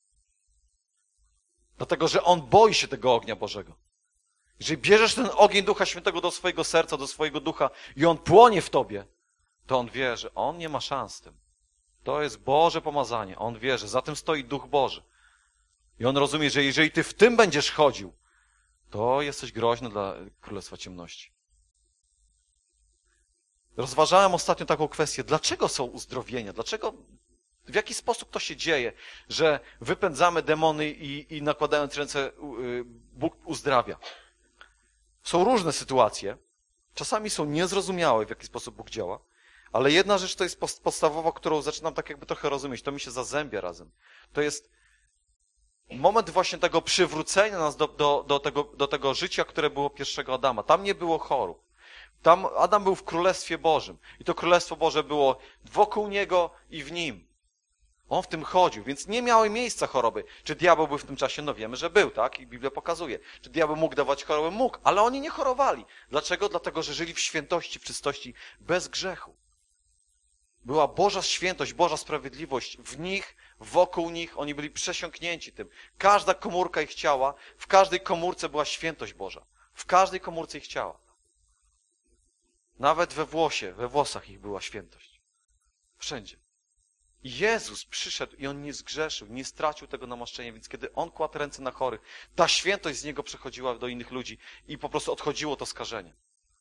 Dlatego, że on boi się tego ognia Bożego. Jeżeli bierzesz ten ogień Ducha Świętego do swojego serca, do swojego ducha i on płonie w tobie, to on wie, że on nie ma szans z tym. To jest Boże pomazanie. On wie, że za tym stoi Duch Boży. I on rozumie, że jeżeli ty w tym będziesz chodził, to jesteś groźny dla Królestwa Ciemności. Rozważałem ostatnio taką kwestię, dlaczego są uzdrowienia, w jaki sposób to się dzieje, że wypędzamy demony i nakładając ręce Bóg uzdrawia. Są różne sytuacje, czasami są niezrozumiałe, w jaki sposób Bóg działa, ale jedna rzecz to jest podstawowa, którą zaczynam tak jakby trochę rozumieć, to mi się zazębia razem. To jest moment właśnie tego przywrócenia nas do tego życia, które było pierwszego Adama. Tam nie było chorób. Tam Adam był w Królestwie Bożym. I to Królestwo Boże było wokół niego i w nim. On w tym chodził, więc nie miały miejsca choroby. Czy diabeł był w tym czasie? No wiemy, że był, tak? I Biblia pokazuje. Czy diabeł mógł dawać chorobę? Mógł, ale oni nie chorowali. Dlaczego? Dlatego, że żyli w świętości, w czystości, bez grzechu. Była Boża świętość, Boża sprawiedliwość w nich, wokół nich, oni byli przesiąknięci tym. Każda komórka ich ciała, w każdej komórce była świętość Boża. W każdej komórce ich ciała. Nawet we włosach ich była świętość. Wszędzie. I Jezus przyszedł i On nie zgrzeszył, nie stracił tego namaszczenia, więc kiedy On kładł ręce na chorych, ta świętość z Niego przechodziła do innych ludzi i po prostu odchodziło to skażenie.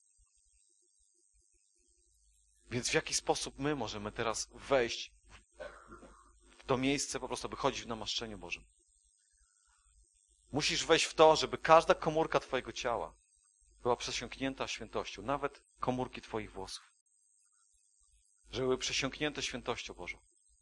Więc w jaki sposób my możemy teraz wejść w to miejsce, po prostu by chodzić w namaszczeniu Bożym? Musisz wejść w to, żeby każda komórka twojego ciała była przesiąknięta świętością, nawet komórki twoich włosów. Żeby były przesiąknięte świętością Bożą.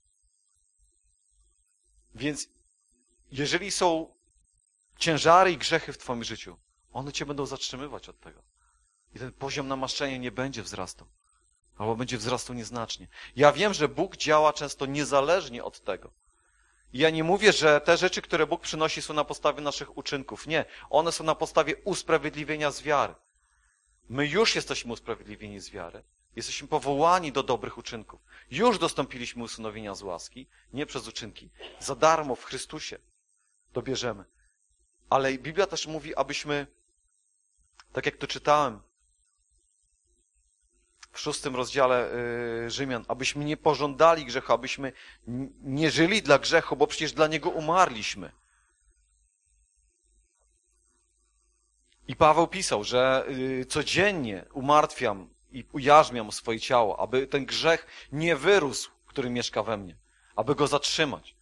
Więc jeżeli są ciężary i grzechy w twoim życiu, one cię będą zatrzymywać od tego. I ten poziom namaszczenia nie będzie wzrastał. Albo będzie wzrastał nieznacznie. Ja wiem, że Bóg działa często niezależnie od tego. I ja nie mówię, że te rzeczy, które Bóg przynosi, są na podstawie naszych uczynków. Nie. One są na podstawie usprawiedliwienia z wiary. My już jesteśmy usprawiedliwieni z wiary. Jesteśmy powołani do dobrych uczynków. Już dostąpiliśmy usunowienia z łaski, nie przez uczynki. Za darmo w Chrystusie to bierzemy. Ale Biblia też mówi, abyśmy, tak jak to czytałem w 6 rozdziale Rzymian, abyśmy nie pożądali grzechu, abyśmy nie żyli dla grzechu, bo przecież dla niego umarliśmy. I Paweł pisał, że codziennie umartwiam i ujarzmiam swoje ciało, aby ten grzech nie wyrósł, który mieszka we mnie, aby go zatrzymać.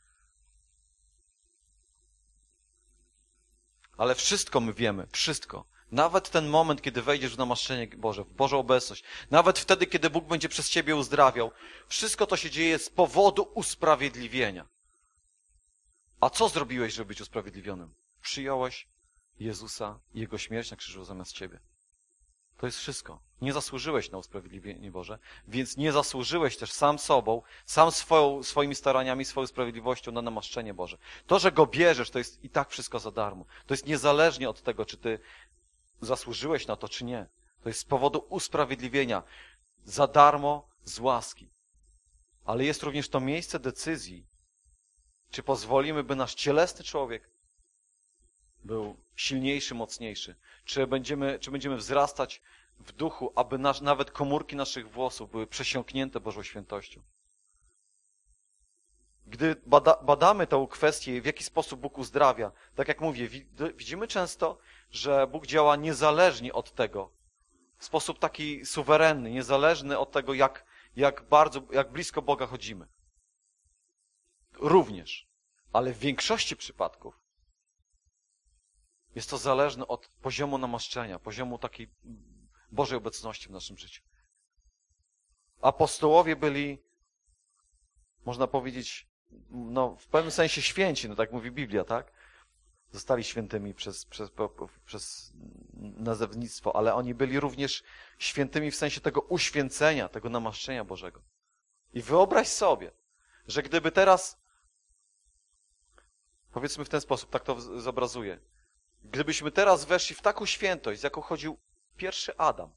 Ale wszystko my wiemy, wszystko. Nawet ten moment, kiedy wejdziesz w namaszczenie Boże, w Bożą obecność, nawet wtedy, kiedy Bóg będzie przez ciebie uzdrawiał, wszystko to się dzieje z powodu usprawiedliwienia. A co zrobiłeś, żeby być usprawiedliwionym? Przyjąłeś Jezusa i Jego śmierć na krzyżu zamiast ciebie. To jest wszystko. Nie zasłużyłeś na usprawiedliwienie Boże, więc nie zasłużyłeś też sam sobą, sam swoimi staraniami, swoją sprawiedliwością na namaszczenie Boże. To, że Go bierzesz, to jest i tak wszystko za darmo. To jest niezależnie od tego, czy ty zasłużyłeś na to, czy nie. To jest z powodu usprawiedliwienia. Za darmo, z łaski. Ale jest również to miejsce decyzji, czy pozwolimy, by nasz cielesny człowiek był silniejszy, mocniejszy. Czy będziemy wzrastać w duchu, aby nawet komórki naszych włosów były przesiąknięte Bożą świętością. Gdy badamy tę kwestię, w jaki sposób Bóg uzdrawia, tak jak mówię, widzimy często, że Bóg działa niezależnie od tego, w sposób taki suwerenny, niezależny od tego, jak blisko Boga chodzimy. Również. Ale w większości przypadków jest to zależne od poziomu namaszczenia, poziomu takiej Bożej obecności w naszym życiu. Apostołowie byli, można powiedzieć, w pewnym sensie święci, tak mówi Biblia, tak? Zostali świętymi przez nazewnictwo, ale oni byli również świętymi w sensie tego uświęcenia, tego namaszczenia Bożego. I wyobraź sobie, że gdyby teraz, powiedzmy w ten sposób, tak to zobrazuję, gdybyśmy teraz weszli w taką świętość, z jaką chodził pierwszy Adam,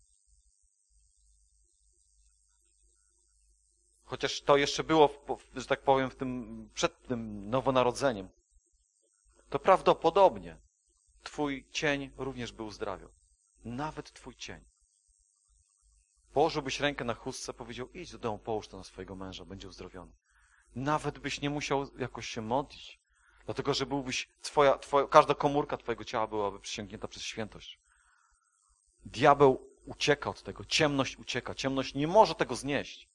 chociaż to jeszcze było, że tak powiem, przed tym nowonarodzeniem, to prawdopodobnie twój cień również by uzdrawiał. Nawet twój cień. Położyłbyś rękę na chustce, powiedział, idź do domu, połóż to na swojego męża, będzie uzdrowiony. Nawet byś nie musiał jakoś się modlić, dlatego, że byłbyś, każda komórka twojego ciała byłaby przysięgnięta przez świętość. Diabeł ucieka od tego, ciemność ucieka, ciemność nie może tego znieść.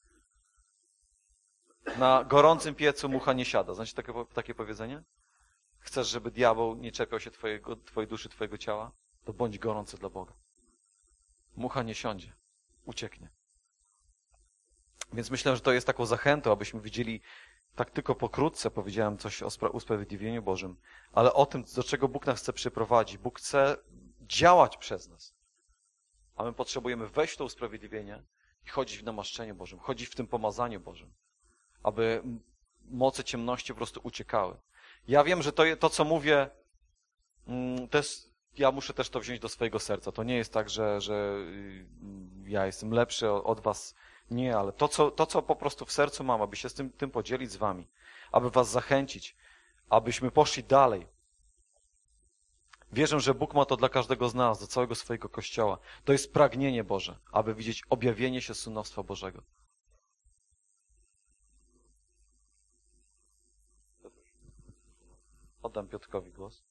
Na gorącym piecu mucha nie siada. Znacie takie powiedzenie? Chcesz, żeby diabeł nie czepiał się twojej duszy, twojego ciała? To bądź gorący dla Boga. Mucha nie siądzie. Ucieknie. Więc myślę, że to jest taką zachętą, abyśmy widzieli Tak tylko pokrótce powiedziałem coś o usprawiedliwieniu Bożym, ale o tym, do czego Bóg nas chce przyprowadzić. Bóg chce działać przez nas, a my potrzebujemy wejść w to usprawiedliwienie i chodzić w namaszczeniu Bożym, chodzić w tym pomazaniu Bożym, aby moce ciemności po prostu uciekały. Ja wiem, że to co mówię, to jest, ja muszę też to wziąć do swojego serca. To nie jest tak, że ja jestem lepszy od was. Nie, ale to, co po prostu w sercu mam, aby się z tym podzielić z wami, aby was zachęcić, abyśmy poszli dalej. Wierzę, że Bóg ma to dla każdego z nas, do całego swojego Kościoła. To jest pragnienie Boże, aby widzieć objawienie się synostwa Bożego. Oddam Piotrkowi głos.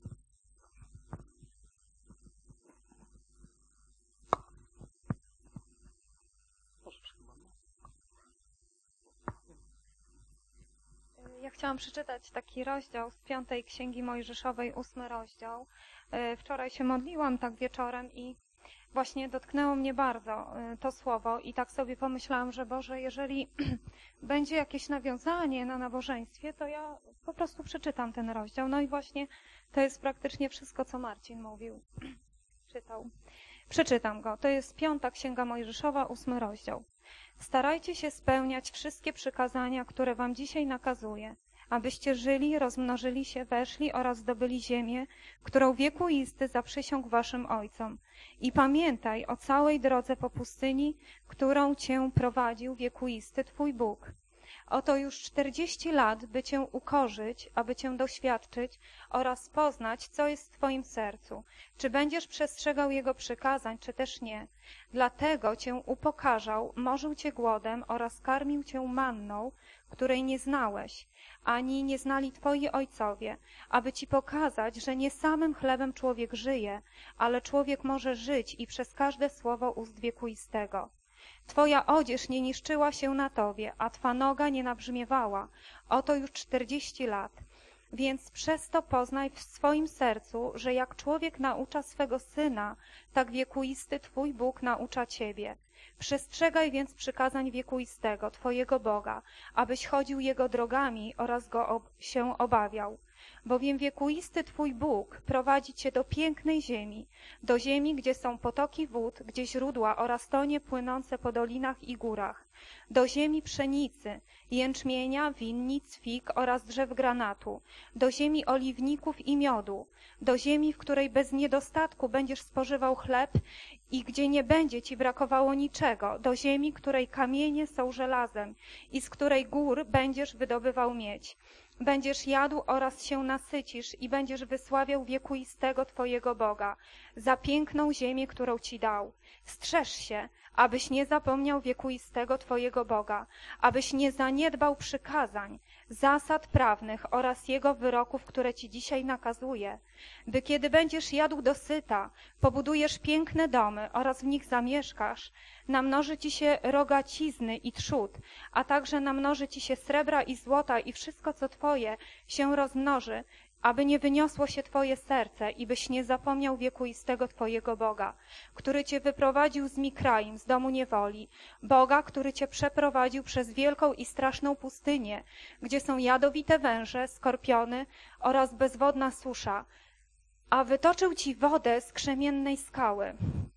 Ja chciałam przeczytać taki rozdział z 5 Księgi Mojżeszowej, 8 rozdział. Wczoraj się modliłam tak wieczorem i właśnie dotknęło mnie bardzo to słowo i tak sobie pomyślałam, że Boże, jeżeli będzie jakieś nawiązanie na nabożeństwie, to ja po prostu przeczytam ten rozdział. No i właśnie to jest praktycznie wszystko, co Marcin mówił, czytał. Przeczytam go. To jest 5 Księga Mojżeszowa, 8 rozdział. Starajcie się spełniać wszystkie przykazania, które wam dzisiaj nakazuję, abyście żyli, rozmnożyli się, weszli oraz zdobyli ziemię, którą wiekuisty zaprzysiągł waszym ojcom. I pamiętaj o całej drodze po pustyni, którą cię prowadził wiekuisty twój Bóg. Oto już 40 lat, by cię ukorzyć, aby cię doświadczyć oraz poznać, co jest w twoim sercu, czy będziesz przestrzegał jego przykazań, czy też nie. Dlatego cię upokarzał, morzył cię głodem oraz karmił cię manną, której nie znałeś, ani nie znali twoi ojcowie, aby ci pokazać, że nie samym chlebem człowiek żyje, ale człowiek może żyć i przez każde słowo ust wiekuistego. Twoja odzież nie niszczyła się na tobie, a twa noga nie nabrzmiewała. Oto już 40 lat. Więc przez to poznaj w swoim sercu, że jak człowiek naucza swego syna, tak wiekuisty twój Bóg naucza ciebie. Przestrzegaj więc przykazań wiekuistego, twojego Boga, abyś chodził jego drogami oraz go się obawiał. Bowiem wiekuisty twój Bóg prowadzi cię do pięknej ziemi, do ziemi, gdzie są potoki wód, gdzie źródła oraz tonie płynące po dolinach i górach, do ziemi pszenicy, jęczmienia, winnic, fig oraz drzew granatu, do ziemi oliwników i miodu, do ziemi, w której bez niedostatku będziesz spożywał chleb i gdzie nie będzie ci brakowało niczego, do ziemi, której kamienie są żelazem i z której gór będziesz wydobywał miedź. Będziesz jadł oraz się nasycisz i będziesz wysławiał wiekuistego twojego Boga za piękną ziemię, którą ci dał. Strzeż się, abyś nie zapomniał wiekuistego twojego Boga, abyś nie zaniedbał przykazań, zasad prawnych oraz jego wyroków, które ci dzisiaj nakazuję, by kiedy będziesz jadł dosyta, pobudujesz piękne domy oraz w nich zamieszkasz, namnoży ci się rogacizny i trzód, a także namnoży ci się srebra i złota i wszystko, co twoje, się rozmnoży, aby nie wyniosło się twoje serce i byś nie zapomniał wiekuistego twojego Boga, który cię wyprowadził z Mikraim, z domu niewoli, Boga, który cię przeprowadził przez wielką i straszną pustynię, gdzie są jadowite węże, skorpiony oraz bezwodna susza, a wytoczył ci wodę z krzemiennej skały.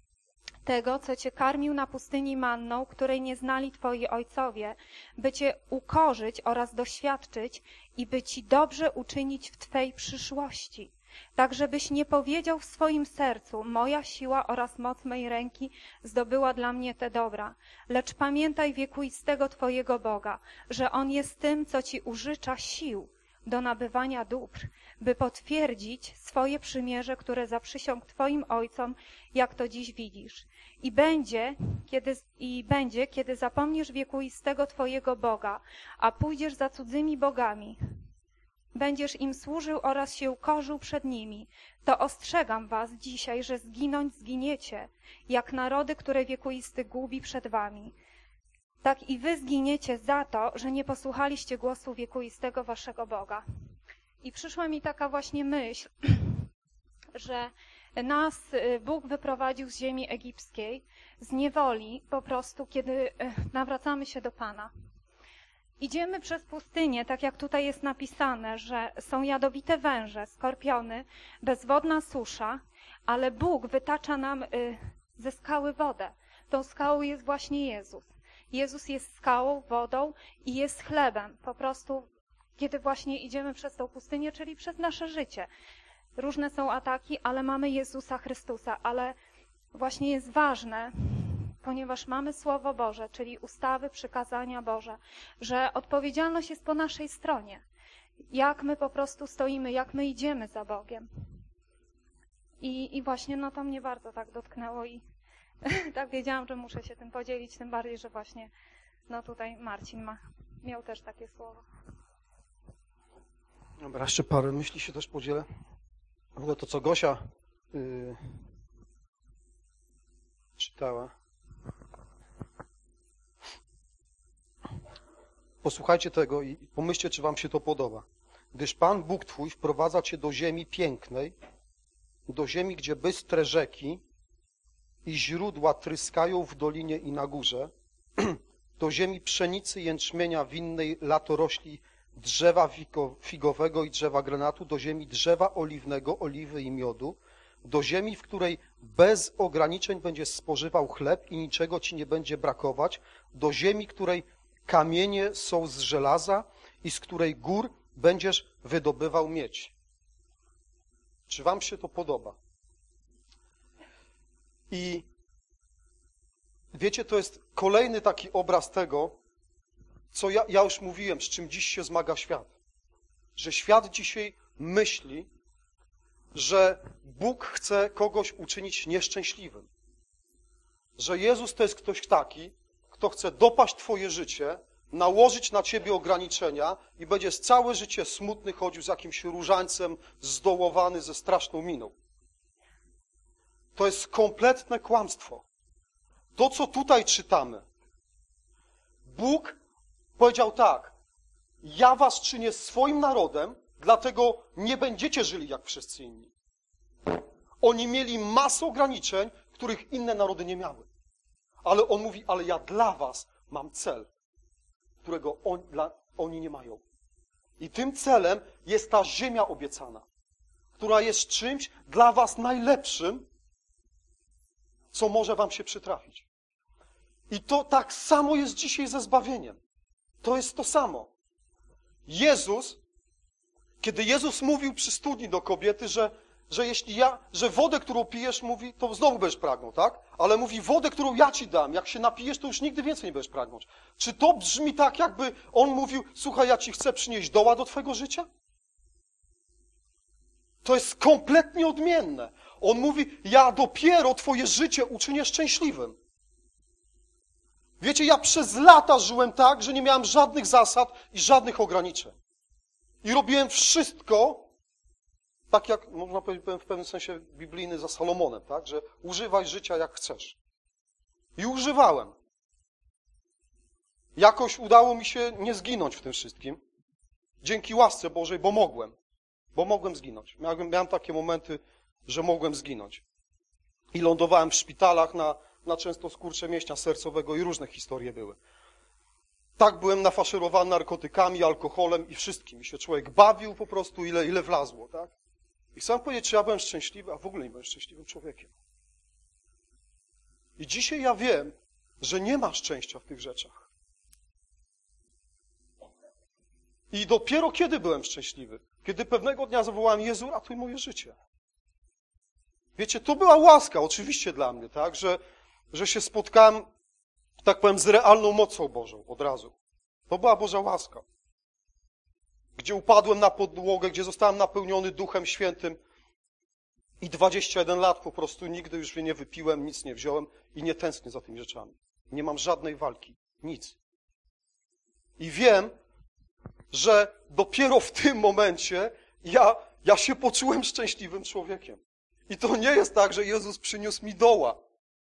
Tego, co cię karmił na pustyni manną, której nie znali twoi ojcowie, by cię ukorzyć oraz doświadczyć i by ci dobrze uczynić w twej przyszłości. Tak, żebyś nie powiedział w swoim sercu, moja siła oraz moc mej ręki zdobyła dla mnie te dobra. Lecz pamiętaj wiekuistego twojego Boga, że On jest tym, co ci użycza sił do nabywania dóbr, by potwierdzić swoje przymierze, które zaprzysiągł twoim ojcom, jak to dziś widzisz. I będzie, kiedy zapomnisz wiekuistego twojego Boga, a pójdziesz za cudzymi bogami, będziesz im służył oraz się ukorzył przed nimi, to ostrzegam was dzisiaj, że zginiecie, jak narody, które wiekuisty gubi przed wami. Tak i wy zginiecie za to, że nie posłuchaliście głosu wiekuistego waszego Boga. I przyszła mi taka właśnie myśl, że nas Bóg wyprowadził z ziemi egipskiej, z niewoli po prostu, kiedy nawracamy się do Pana. idziemy przez pustynię, tak jak tutaj jest napisane, że są jadowite węże, skorpiony, bezwodna susza, ale Bóg wytacza nam ze skały wodę. Tą skałą jest właśnie Jezus. Jezus jest skałą, wodą i jest chlebem. Po prostu, kiedy właśnie idziemy przez tą pustynię, czyli przez nasze życie. Różne są ataki, ale mamy Jezusa Chrystusa, ale właśnie jest ważne, ponieważ mamy Słowo Boże, czyli ustawy, przykazania Boże, że odpowiedzialność jest po naszej stronie. Jak my po prostu stoimy, jak my idziemy za Bogiem. I właśnie no to mnie bardzo tak dotknęło i tak wiedziałam, że muszę się tym podzielić, tym bardziej, że właśnie no tutaj Marcin miał też takie słowo. Dobra, jeszcze parę myśli się też podzielę. W ogóle to, co Gosia czytała. Posłuchajcie tego i pomyślcie, czy wam się to podoba. Gdyż Pan Bóg Twój wprowadza Cię do ziemi pięknej, do ziemi, gdzie bystre rzeki i źródła tryskają w dolinie i na górze, do ziemi pszenicy, jęczmienia, winnej, latorośli, drzewa figowego i drzewa granatu, do ziemi drzewa oliwnego, oliwy i miodu, do ziemi, w której bez ograniczeń będziesz spożywał chleb i niczego ci nie będzie brakować, do ziemi, której kamienie są z żelaza i z której gór będziesz wydobywał miedź. Czy wam się to podoba? I wiecie, to jest kolejny taki obraz tego, co ja już mówiłem, z czym dziś się zmaga świat. Że świat dzisiaj myśli, że Bóg chce kogoś uczynić nieszczęśliwym. Że Jezus to jest ktoś taki, kto chce dopaść twoje życie, nałożyć na ciebie ograniczenia i będziesz całe życie smutny chodził z jakimś różańcem, zdołowany, ze straszną miną. To jest kompletne kłamstwo. To, co tutaj czytamy. Bóg powiedział tak, ja was czynię swoim narodem, dlatego nie będziecie żyli jak wszyscy inni. Oni mieli masę ograniczeń, których inne narody nie miały. Ale on mówi, ale ja dla was mam cel, którego oni nie mają. I tym celem jest ta ziemia obiecana, która jest czymś dla was najlepszym, co może wam się przytrafić. I to tak samo jest dzisiaj ze zbawieniem. To jest to samo. Kiedy Jezus mówił przy studni do kobiety, że wodę, którą pijesz, mówi, to znowu będziesz pragnął, tak? Ale mówi, wodę, którą ja ci dam, jak się napijesz, to już nigdy więcej nie będziesz pragnąć. Czy to brzmi tak, jakby on mówił, słuchaj, ja ci chcę przynieść doła do twojego życia? To jest kompletnie odmienne. On mówi, ja dopiero twoje życie uczynię szczęśliwym. Wiecie, ja przez lata żyłem tak, że nie miałem żadnych zasad i żadnych ograniczeń. I robiłem wszystko, tak jak, można powiedzieć, byłem w pewnym sensie biblijny za Salomonem, tak? Że używaj życia jak chcesz. I używałem. Jakoś udało mi się nie zginąć w tym wszystkim. Dzięki łasce Bożej, bo mogłem zginąć. Miałem takie momenty, że mogłem zginąć. I lądowałem w szpitalach na często skurcze mięśnia sercowego i różne historie były. Tak byłem nafaszerowany narkotykami, alkoholem i wszystkim. I się człowiek bawił po prostu, ile wlazło, tak? I chcę powiedzieć, czy ja byłem szczęśliwy, a w ogóle nie byłem szczęśliwym człowiekiem. I dzisiaj ja wiem, że nie ma szczęścia w tych rzeczach. I dopiero kiedy byłem szczęśliwy? Kiedy pewnego dnia zawołałem, Jezu, ratuj moje życie. Wiecie, to była łaska oczywiście dla mnie, tak? Że się spotkałem, tak powiem, z realną mocą Bożą od razu. To była Boża łaska. Gdzie upadłem na podłogę, gdzie zostałem napełniony Duchem Świętym i 21 lat po prostu nigdy już nie wypiłem, nic nie wziąłem i nie tęsknię za tymi rzeczami. Nie mam żadnej walki. Nic. I wiem, że dopiero w tym momencie ja się poczułem szczęśliwym człowiekiem. I to nie jest tak, że Jezus przyniósł mi doła.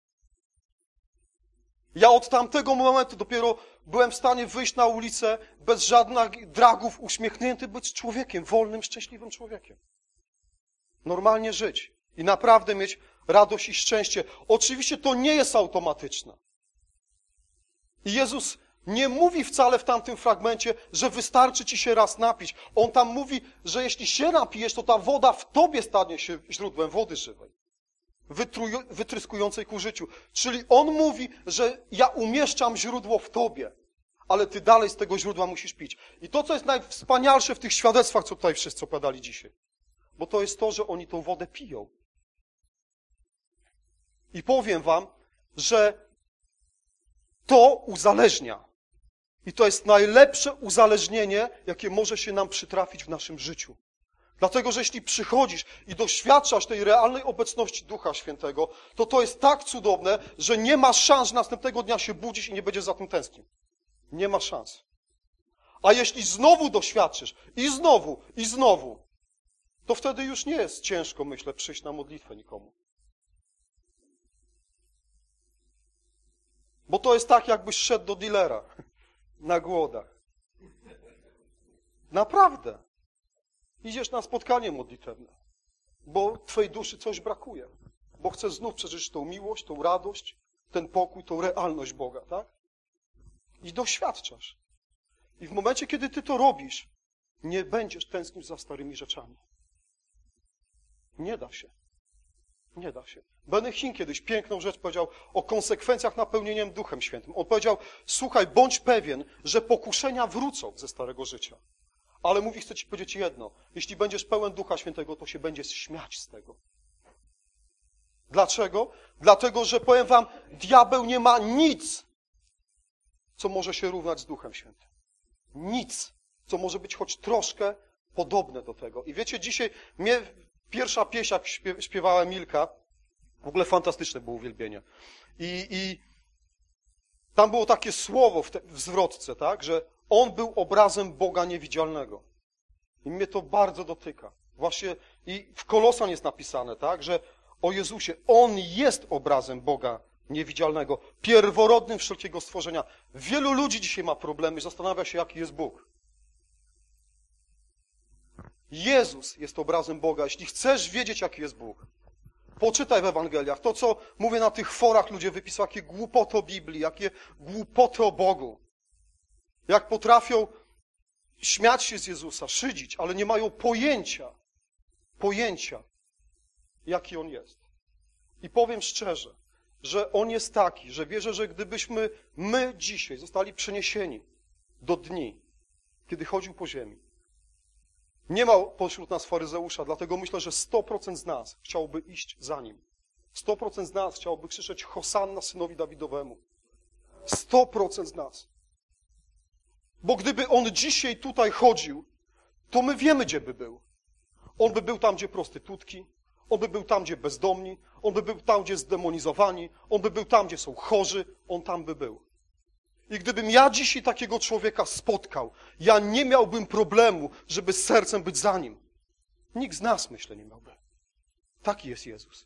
Ja od tamtego momentu dopiero byłem w stanie wyjść na ulicę bez żadnych dragów, uśmiechnięty, być człowiekiem, wolnym, szczęśliwym człowiekiem. Normalnie żyć i naprawdę mieć radość i szczęście. Oczywiście to nie jest automatyczne. I Jezus Nie mówi wcale w tamtym fragmencie, że wystarczy ci się raz napić. On tam mówi, że jeśli się napijesz, to ta woda w tobie stanie się źródłem wody żywej, wytryskującej ku życiu. Czyli on mówi, że ja umieszczam źródło w tobie, ale ty dalej z tego źródła musisz pić. I to, co jest najwspanialsze w tych świadectwach, co tutaj wszyscy opowiadali dzisiaj, bo to jest to, że oni tą wodę piją. I powiem wam, że to uzależnia. I to jest najlepsze uzależnienie, jakie może się nam przytrafić w naszym życiu. Dlatego, że jeśli przychodzisz i doświadczasz tej realnej obecności Ducha Świętego, to jest tak cudowne, że nie ma szans, że następnego dnia się budzisz i nie będziesz za tym tęsknił. Nie ma szans. A jeśli znowu doświadczysz i znowu, to wtedy już nie jest ciężko, myślę, przyjść na modlitwę nikomu. Bo to jest tak, jakbyś szedł do dilera na głodach. Naprawdę. Idziesz na spotkanie modlitewne, bo twojej duszy coś brakuje. Bo chcesz znów przeżyć tą miłość, tą radość, ten pokój, tą realność Boga, tak? I doświadczasz. I w momencie, kiedy ty to robisz, nie będziesz tęsknił za starymi rzeczami. Nie da się. Nie da się. Benny Hinn kiedyś piękną rzecz powiedział o konsekwencjach napełnieniem Duchem Świętym. On powiedział, słuchaj, bądź pewien, że pokuszenia wrócą ze starego życia. Ale mówi, chcę ci powiedzieć jedno. Jeśli będziesz pełen Ducha Świętego, to się będziesz śmiać z tego. Dlaczego? Dlatego, że powiem wam, diabeł nie ma nic, co może się równać z Duchem Świętym. Nic, co może być choć troszkę podobne do tego. I wiecie, dzisiaj pierwsza pieśń, jak śpiewała Emilka, w ogóle fantastyczne było uwielbienie. I tam było takie słowo w zwrotce, tak, że on był obrazem Boga niewidzialnego. I mnie to bardzo dotyka. Właśnie i w Kolosan jest napisane, tak, że o Jezusie, on jest obrazem Boga niewidzialnego, pierworodnym wszelkiego stworzenia. Wielu ludzi dzisiaj ma problemy, zastanawia się, jaki jest Bóg. Jezus jest obrazem Boga. Jeśli chcesz wiedzieć, jaki jest Bóg, poczytaj w Ewangeliach. To, co mówię na tych forach, ludzie wypisują, jakie głupoty o Biblii, jakie głupoty o Bogu. Jak potrafią śmiać się z Jezusa, szydzić, ale nie mają pojęcia, jaki On jest. I powiem szczerze, że On jest taki, że wierzę, że gdybyśmy my dzisiaj zostali przeniesieni do dni, kiedy chodził po ziemi, nie ma pośród nas faryzeusza, dlatego myślę, że 100% z nas chciałoby iść za Nim. 100% z nas chciałoby krzyczeć Hosanna synowi Dawidowemu. 100% z nas. Bo gdyby On dzisiaj tutaj chodził, to my wiemy, gdzie by był. On by był tam, gdzie prostytutki, on by był tam, gdzie bezdomni, on by był tam, gdzie zdemonizowani, on by był tam, gdzie są chorzy, on tam by był. I gdybym ja dzisiaj takiego człowieka spotkał, ja nie miałbym problemu, żeby z sercem być za Nim. Nikt z nas, myślę, nie miałby. Taki jest Jezus.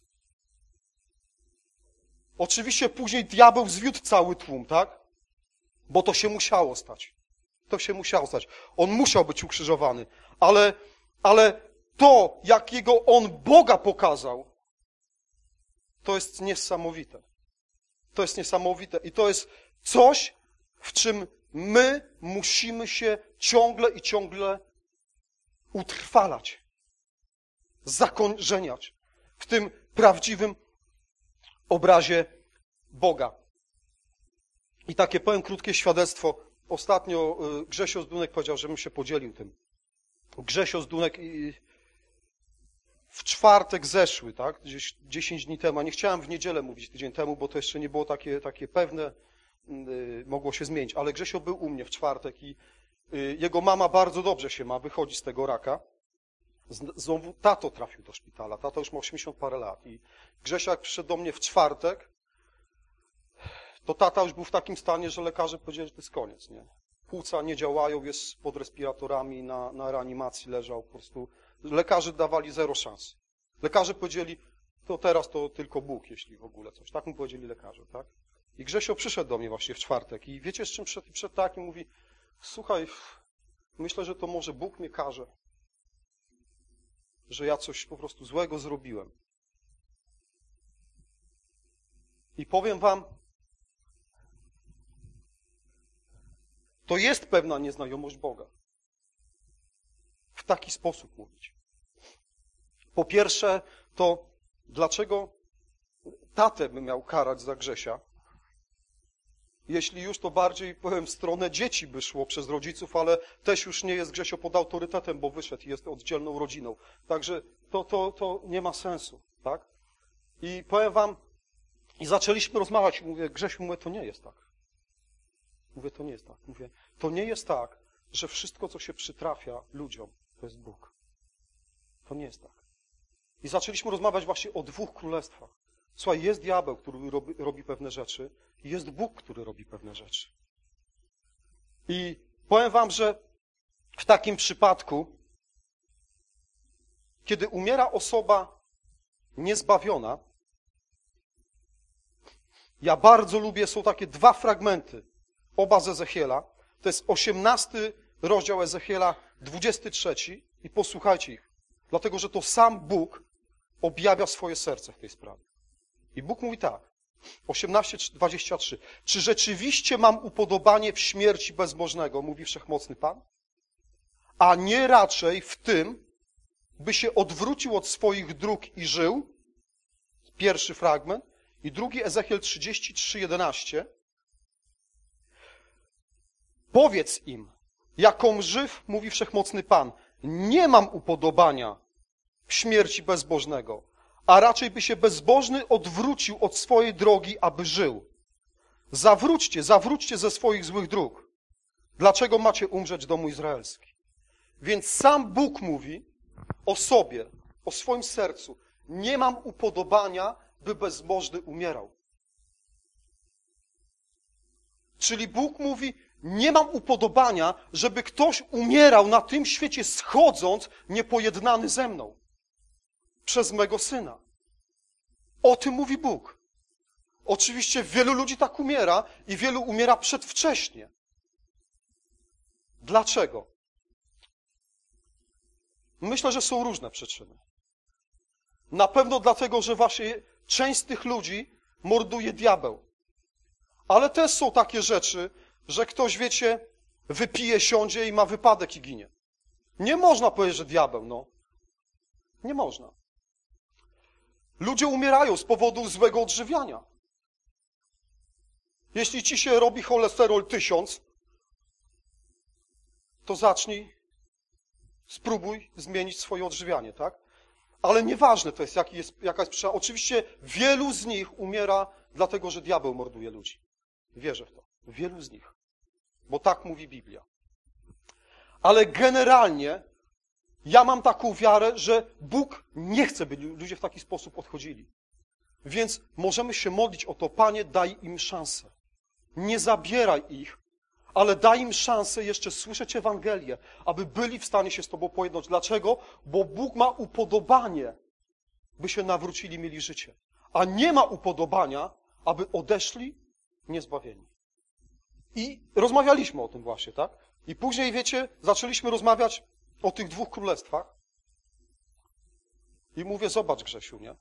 Oczywiście później diabeł zwiódł cały tłum, tak? Bo to się musiało stać. To się musiało stać. On musiał być ukrzyżowany. Ale to, jakiego on Boga pokazał, to jest niesamowite. To jest niesamowite. I to jest coś, w czym my musimy się ciągle utrwalać. Zakorzeniać w tym prawdziwym obrazie Boga. I takie powiem krótkie świadectwo. Ostatnio Grzesio Zdunek powiedział, żebym się podzielił tym. Grzesio Zdunek w czwartek zeszły, tak? Gdzieś 10 dni temu. A nie chciałem w niedzielę mówić tydzień temu, bo to jeszcze nie było takie pewne, mogło się zmienić. Ale Grzesio był u mnie w czwartek i jego mama bardzo dobrze się ma, wychodzi z tego raka. Znowu tato trafił do szpitala. Tato już ma 80 parę lat. I Grzesio jak przyszedł do mnie w czwartek, to tata już był w takim stanie, że lekarze powiedzieli, że to jest koniec, nie? Płuca nie działają, jest pod respiratorami, na reanimacji leżał, po prostu lekarze dawali 0 szans. Lekarze powiedzieli, to teraz to tylko Bóg, jeśli w ogóle coś. Tak mu powiedzieli lekarze, tak? I Grzesio przyszedł do mnie właśnie w czwartek i wiecie, z czym przed takim mówi, słuchaj, myślę, że to może Bóg mnie karze, że ja coś po prostu złego zrobiłem. I powiem wam, To jest pewna nieznajomość Boga. W taki sposób mówić. Po pierwsze, to dlaczego tatę by miał karać za Grzesia? Jeśli już, to bardziej, powiem, w stronę dzieci by szło przez rodziców, ale też już nie jest Grzesio pod autorytetem, bo wyszedł i jest oddzielną rodziną. Także to nie ma sensu, tak? I powiem wam, i zaczęliśmy rozmawiać, mówię, Grzesiu, mówię, to nie jest tak. Mówię, to nie jest tak. Mówię, to nie jest tak, że wszystko, co się przytrafia ludziom, to jest Bóg. To nie jest tak. I zaczęliśmy rozmawiać właśnie o dwóch królestwach. Słuchaj, jest diabeł, który robi pewne rzeczy i jest Bóg, który robi pewne rzeczy. I powiem wam, że w takim przypadku, kiedy umiera osoba niezbawiona, ja bardzo lubię, są takie dwa fragmenty, oba z Ezechiela. To jest 18 rozdział Ezechiela, 23 i posłuchajcie ich. Dlatego, że to sam Bóg objawia swoje serce w tej sprawie. I Bóg mówi tak, 18:23. Czy rzeczywiście mam upodobanie w śmierci bezbożnego, mówi Wszechmocny Pan? A nie raczej w tym, by się odwrócił od swoich dróg i żył? Pierwszy fragment. I drugi Ezechiel 33:11. Powiedz im, jaką żyw, mówi Wszechmocny Pan, nie mam upodobania w śmierci bezbożnego, a raczej by się bezbożny odwrócił od swojej drogi, aby żył. Zawróćcie ze swoich złych dróg. Dlaczego macie umrzeć, domu izraelski? Więc sam Bóg mówi o sobie, o swoim sercu. Nie mam upodobania, by bezbożny umierał. Czyli Bóg mówi, nie mam upodobania, żeby ktoś umierał na tym świecie, schodząc niepojednany ze mną. Przez mego Syna. O tym mówi Bóg. Oczywiście wielu ludzi tak umiera i wielu umiera przedwcześnie. Dlaczego? Myślę, że są różne przyczyny. Na pewno dlatego, że właśnie część z tych ludzi morduje diabeł. Ale też są takie rzeczy, że ktoś, wiecie, wypije, siądzie i ma wypadek i ginie. Nie można powiedzieć, że diabeł, no. Nie można. Ludzie umierają z powodu złego odżywiania. Jeśli ci się robi cholesterol 1000, to spróbuj zmienić swoje odżywianie, tak? Ale nieważne to jest, jaka jest przyczyna. Oczywiście wielu z nich umiera dlatego, że diabeł morduje ludzi. Wierzę w to. Wielu z nich. Bo tak mówi Biblia. Ale generalnie ja mam taką wiarę, że Bóg nie chce, by ludzie w taki sposób odchodzili. Więc możemy się modlić o to, Panie, daj im szansę. Nie zabieraj ich, ale daj im szansę jeszcze słyszeć Ewangelię, aby byli w stanie się z Tobą pojednać. Dlaczego? Bo Bóg ma upodobanie, by się nawrócili, mieli życie. A nie ma upodobania, aby odeszli niezbawieni. I rozmawialiśmy o tym właśnie, tak? I później, wiecie, zaczęliśmy rozmawiać o tych dwóch królestwach. I mówię, zobacz, Grzesiu, nie?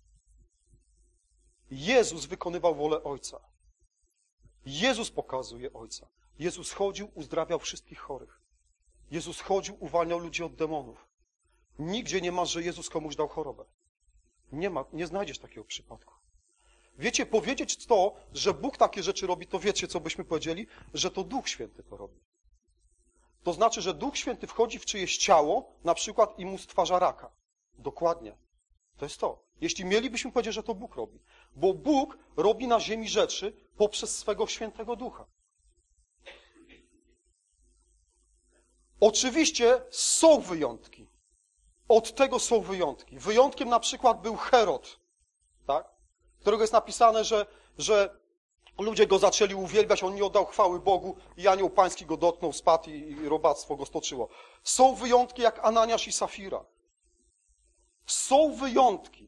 Jezus wykonywał wolę Ojca. Jezus pokazuje Ojca. Jezus chodził, uzdrawiał wszystkich chorych. Jezus chodził, uwalniał ludzi od demonów. Nigdzie nie ma, że Jezus komuś dał chorobę. Nie ma, nie znajdziesz takiego przypadku. Wiecie, powiedzieć to, że Bóg takie rzeczy robi, to wiecie, co byśmy powiedzieli? Że to Duch Święty to robi. To znaczy, że Duch Święty wchodzi w czyjeś ciało, na przykład i mu stwarza raka. Dokładnie. To jest to. Jeśli mielibyśmy powiedzieć, że to Bóg robi. Bo Bóg robi na ziemi rzeczy poprzez swego Świętego Ducha. Oczywiście są wyjątki. Od tego są wyjątki. Wyjątkiem na przykład był Herod, tak? Którego jest napisane, że ludzie go zaczęli uwielbiać, on nie oddał chwały Bogu i anioł pański go dotknął, spadł i robactwo go stoczyło. Są wyjątki jak Ananiasz i Safira. Są wyjątki.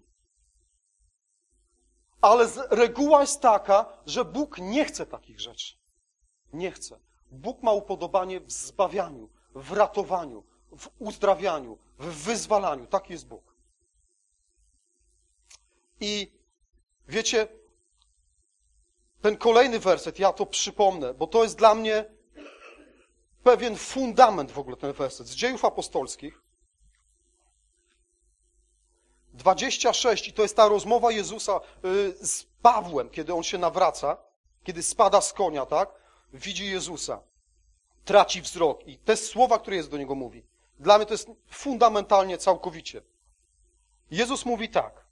Ale reguła jest taka, że Bóg nie chce takich rzeczy. Nie chce. Bóg ma upodobanie w zbawianiu, w ratowaniu, w uzdrawianiu, w wyzwalaniu. Taki jest Bóg. I wiecie, ten kolejny werset, ja to przypomnę, bo to jest dla mnie pewien fundament w ogóle ten werset. Z Dziejów Apostolskich 26 i to jest ta rozmowa Jezusa z Pawłem, kiedy on się nawraca, kiedy spada z konia, tak? Widzi Jezusa, traci wzrok i te słowa, które Jezus do niego mówi, dla mnie to jest fundamentalnie, całkowicie. Jezus mówi tak.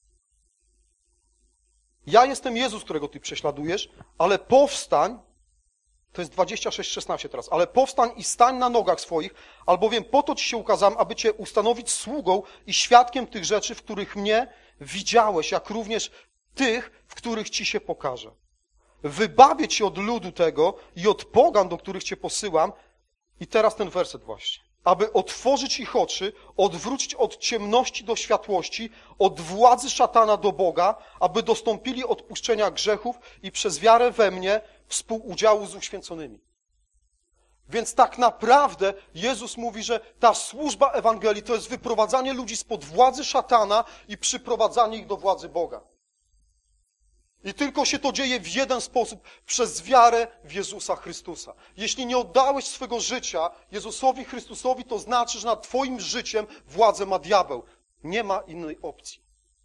Ja jestem Jezus, którego ty prześladujesz, ale powstań, to jest 26:16 teraz, ale powstań i stań na nogach swoich, albowiem po to ci się ukazałem, aby cię ustanowić sługą i świadkiem tych rzeczy, w których mnie widziałeś, jak również tych, w których ci się pokażę. Wybawię cię od ludu tego i od pogan, do których cię posyłam. I teraz ten werset właśnie. Aby otworzyć ich oczy, odwrócić od ciemności do światłości, od władzy szatana do Boga, aby dostąpili odpuszczenia grzechów i przez wiarę we mnie współudziału z uświęconymi. Więc tak naprawdę Jezus mówi, że ta służba Ewangelii to jest wyprowadzanie ludzi spod władzy szatana i przyprowadzanie ich do władzy Boga. I tylko się to dzieje w jeden sposób, przez wiarę w Jezusa Chrystusa. Jeśli nie oddałeś swego życia Jezusowi Chrystusowi, to znaczy, że nad twoim życiem władzę ma diabeł. Nie ma innej opcji.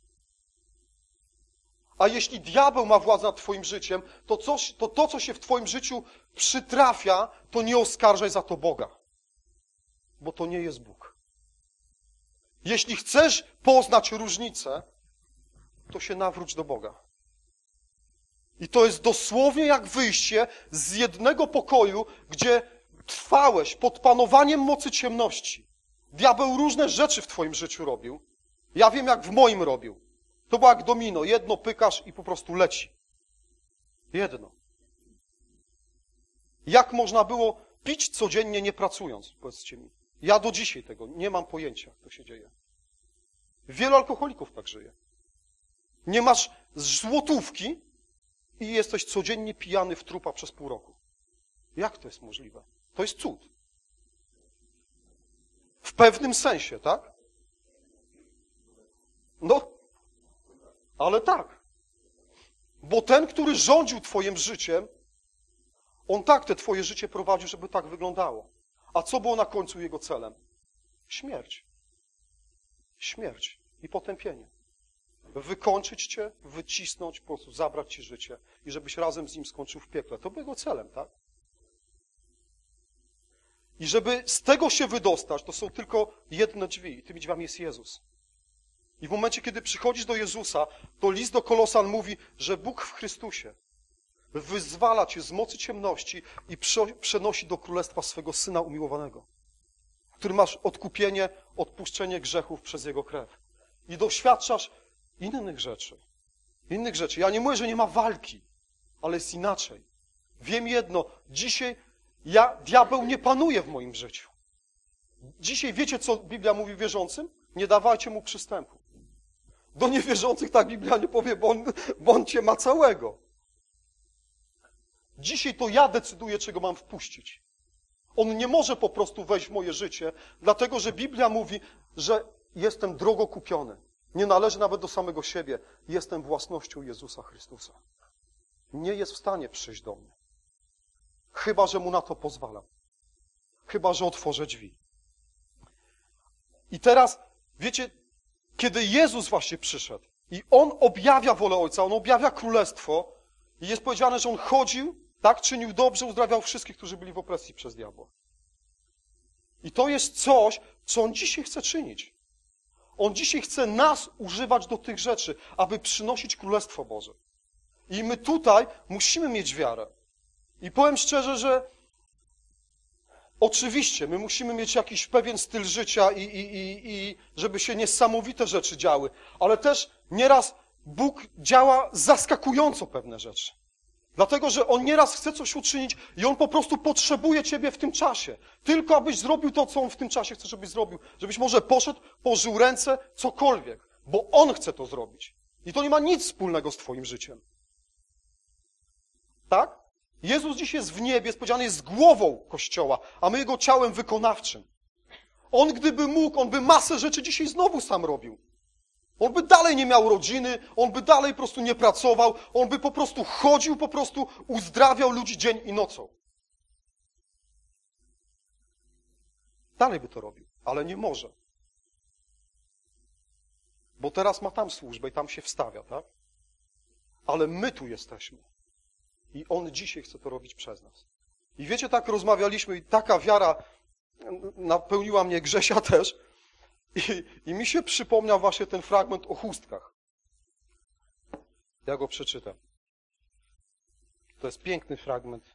A jeśli diabeł ma władzę nad twoim życiem, to co się w twoim życiu przytrafia, to nie oskarżaj za to Boga. Bo to nie jest Bóg. Jeśli chcesz poznać różnicę, to się nawróć do Boga. I to jest dosłownie jak wyjście z jednego pokoju, gdzie trwałeś pod panowaniem mocy ciemności. Diabeł różne rzeczy w twoim życiu robił. Ja wiem, jak w moim robił. To było jak domino. Jedno pykasz i po prostu leci. Jedno. Jak można było pić codziennie nie pracując? Powiedzcie mi. Ja do dzisiaj tego nie mam pojęcia, jak to się dzieje. Wielu alkoholików tak żyje. Nie masz złotówki, i jesteś codziennie pijany w trupa przez pół roku. Jak to jest możliwe? To jest cud. W pewnym sensie, tak? No, ale tak. Bo ten, który rządził twoim życiem, on tak te twoje życie prowadził, żeby tak wyglądało. A co było na końcu jego celem? Śmierć. Śmierć i potępienie. Wykończyć cię, wycisnąć, po prostu zabrać ci życie i żebyś razem z nim skończył w piekle. To był jego celem, tak? I żeby z tego się wydostać, to są tylko jedne drzwi i tymi drzwiami jest Jezus. I w momencie, kiedy przychodzisz do Jezusa, to list do Kolosan mówi, że Bóg w Chrystusie wyzwala cię z mocy ciemności i przenosi do królestwa swego Syna umiłowanego, w którym masz odkupienie, odpuszczenie grzechów przez Jego krew. I doświadczasz innych rzeczy. Ja nie mówię, że nie ma walki, ale jest inaczej. Wiem jedno, dzisiaj diabeł nie panuje w moim życiu. Dzisiaj wiecie, co Biblia mówi wierzącym? Nie dawajcie mu przystępu. Do niewierzących tak Biblia nie powie, bo on cię ma całego. Dzisiaj to ja decyduję, czego mam wpuścić. On nie może po prostu wejść w moje życie, dlatego że Biblia mówi, że jestem drogo kupiony. Nie należy nawet do samego siebie. Jestem własnością Jezusa Chrystusa. Nie jest w stanie przyjść do mnie. Chyba że mu na to pozwalam. Chyba że otworzę drzwi. I teraz, wiecie, kiedy Jezus właśnie przyszedł i On objawia wolę Ojca, On objawia królestwo i jest powiedziane, że On chodził, tak, czynił dobrze, uzdrawiał wszystkich, którzy byli w opresji przez diabła. I to jest coś, co On dzisiaj chce czynić. On dzisiaj chce nas używać do tych rzeczy, aby przynosić Królestwo Boże. I my tutaj musimy mieć wiarę. I powiem szczerze, że oczywiście my musimy mieć jakiś pewien styl życia i żeby się niesamowite rzeczy działy, ale też nieraz Bóg działa zaskakująco pewne rzeczy. Dlatego, że On nieraz chce coś uczynić i On po prostu potrzebuje ciebie w tym czasie. Tylko abyś zrobił to, co On w tym czasie chce, żebyś zrobił. Żebyś może poszedł, położył ręce, cokolwiek. Bo On chce to zrobić. I to nie ma nic wspólnego z twoim życiem. Tak? Jezus dziś jest w niebie, jest powiedziane, jest głową Kościoła, a my Jego ciałem wykonawczym. On gdyby mógł, On by masę rzeczy dzisiaj znowu sam robił. On by dalej nie miał rodziny, on by dalej po prostu nie pracował, on by po prostu chodził, po prostu uzdrawiał ludzi dzień i nocą. Dalej by to robił, ale nie może. Bo teraz ma tam służbę i tam się wstawia, tak? Ale my tu jesteśmy. I On dzisiaj chce to robić przez nas. I wiecie, tak rozmawialiśmy i taka wiara napełniła mnie, Grzesia też. I mi się przypomniał właśnie ten fragment o chustkach. Ja go przeczytam. To jest piękny fragment.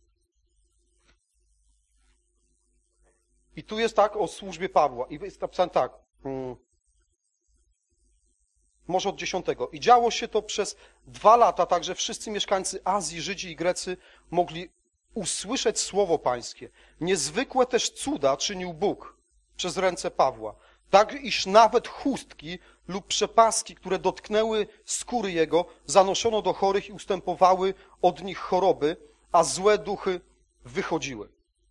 I tu jest tak o służbie Pawła. I jest napisane tak. Może od 10. I działo się to przez 2 lata, tak że wszyscy mieszkańcy Azji, Żydzi i Grecy mogli usłyszeć słowo Pańskie. Niezwykłe też cuda czynił Bóg przez ręce Pawła. Tak, iż nawet chustki lub przepaski, które dotknęły skóry jego, zanoszono do chorych i ustępowały od nich choroby, a złe duchy wychodziły.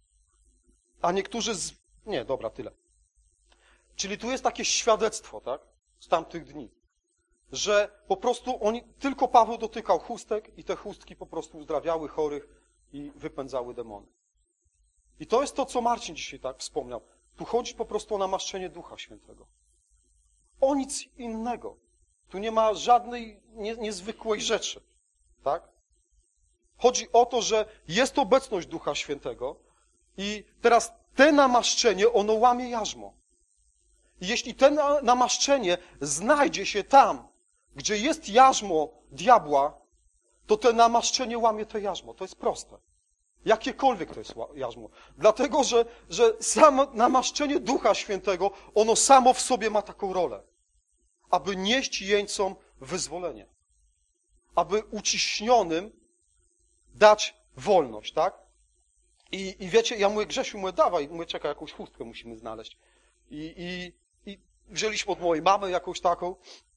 A niektórzy Nie, dobra, tyle. Czyli tu jest takie świadectwo, tak? Z tamtych dni. Że po prostu tylko Paweł dotykał chustek i te chustki po prostu uzdrawiały chorych i wypędzały demony. I to jest to, co Marcin dzisiaj tak wspomniał. Tu chodzi po prostu o namaszczenie Ducha Świętego. O nic innego. Tu nie ma żadnej niezwykłej rzeczy. Tak? Chodzi o to, że jest obecność Ducha Świętego i teraz te namaszczenie, ono łamie jarzmo. I jeśli to namaszczenie znajdzie się tam, gdzie jest jarzmo diabła, to to namaszczenie łamie to jarzmo. To jest proste. Jakiekolwiek to jest jarzmo. Dlatego, że samo namaszczenie Ducha Świętego, ono samo w sobie ma taką rolę. Aby nieść jeńcom wyzwolenie. Aby uciśnionym dać wolność, tak? I wiecie, ja mówię, Grzesiu, dawaj, czekaj, jakąś chustkę musimy znaleźć. I wzięliśmy od mojej mamy jakąś taką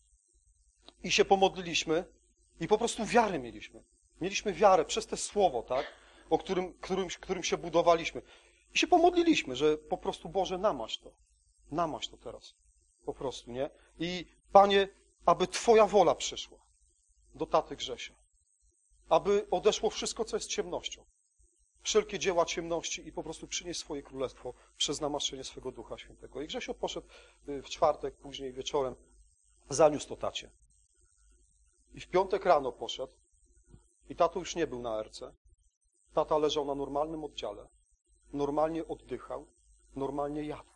i się pomodliliśmy i po prostu wiarę mieliśmy. Mieliśmy wiarę przez te słowo, tak? O którym się budowaliśmy. I się pomodliliśmy, że po prostu, Boże, namaść to teraz. Po prostu, nie? I Panie, aby Twoja wola przyszła do taty Grzesia. Aby odeszło wszystko, co jest ciemnością. Wszelkie dzieła ciemności i po prostu przynieść swoje królestwo przez namaszczenie swego Ducha Świętego. I Grzesio poszedł w czwartek, później wieczorem, zaniósł to tacie. I w piątek rano poszedł i tato już nie był na erce. Tata leżał na normalnym oddziale, normalnie oddychał, normalnie jadł.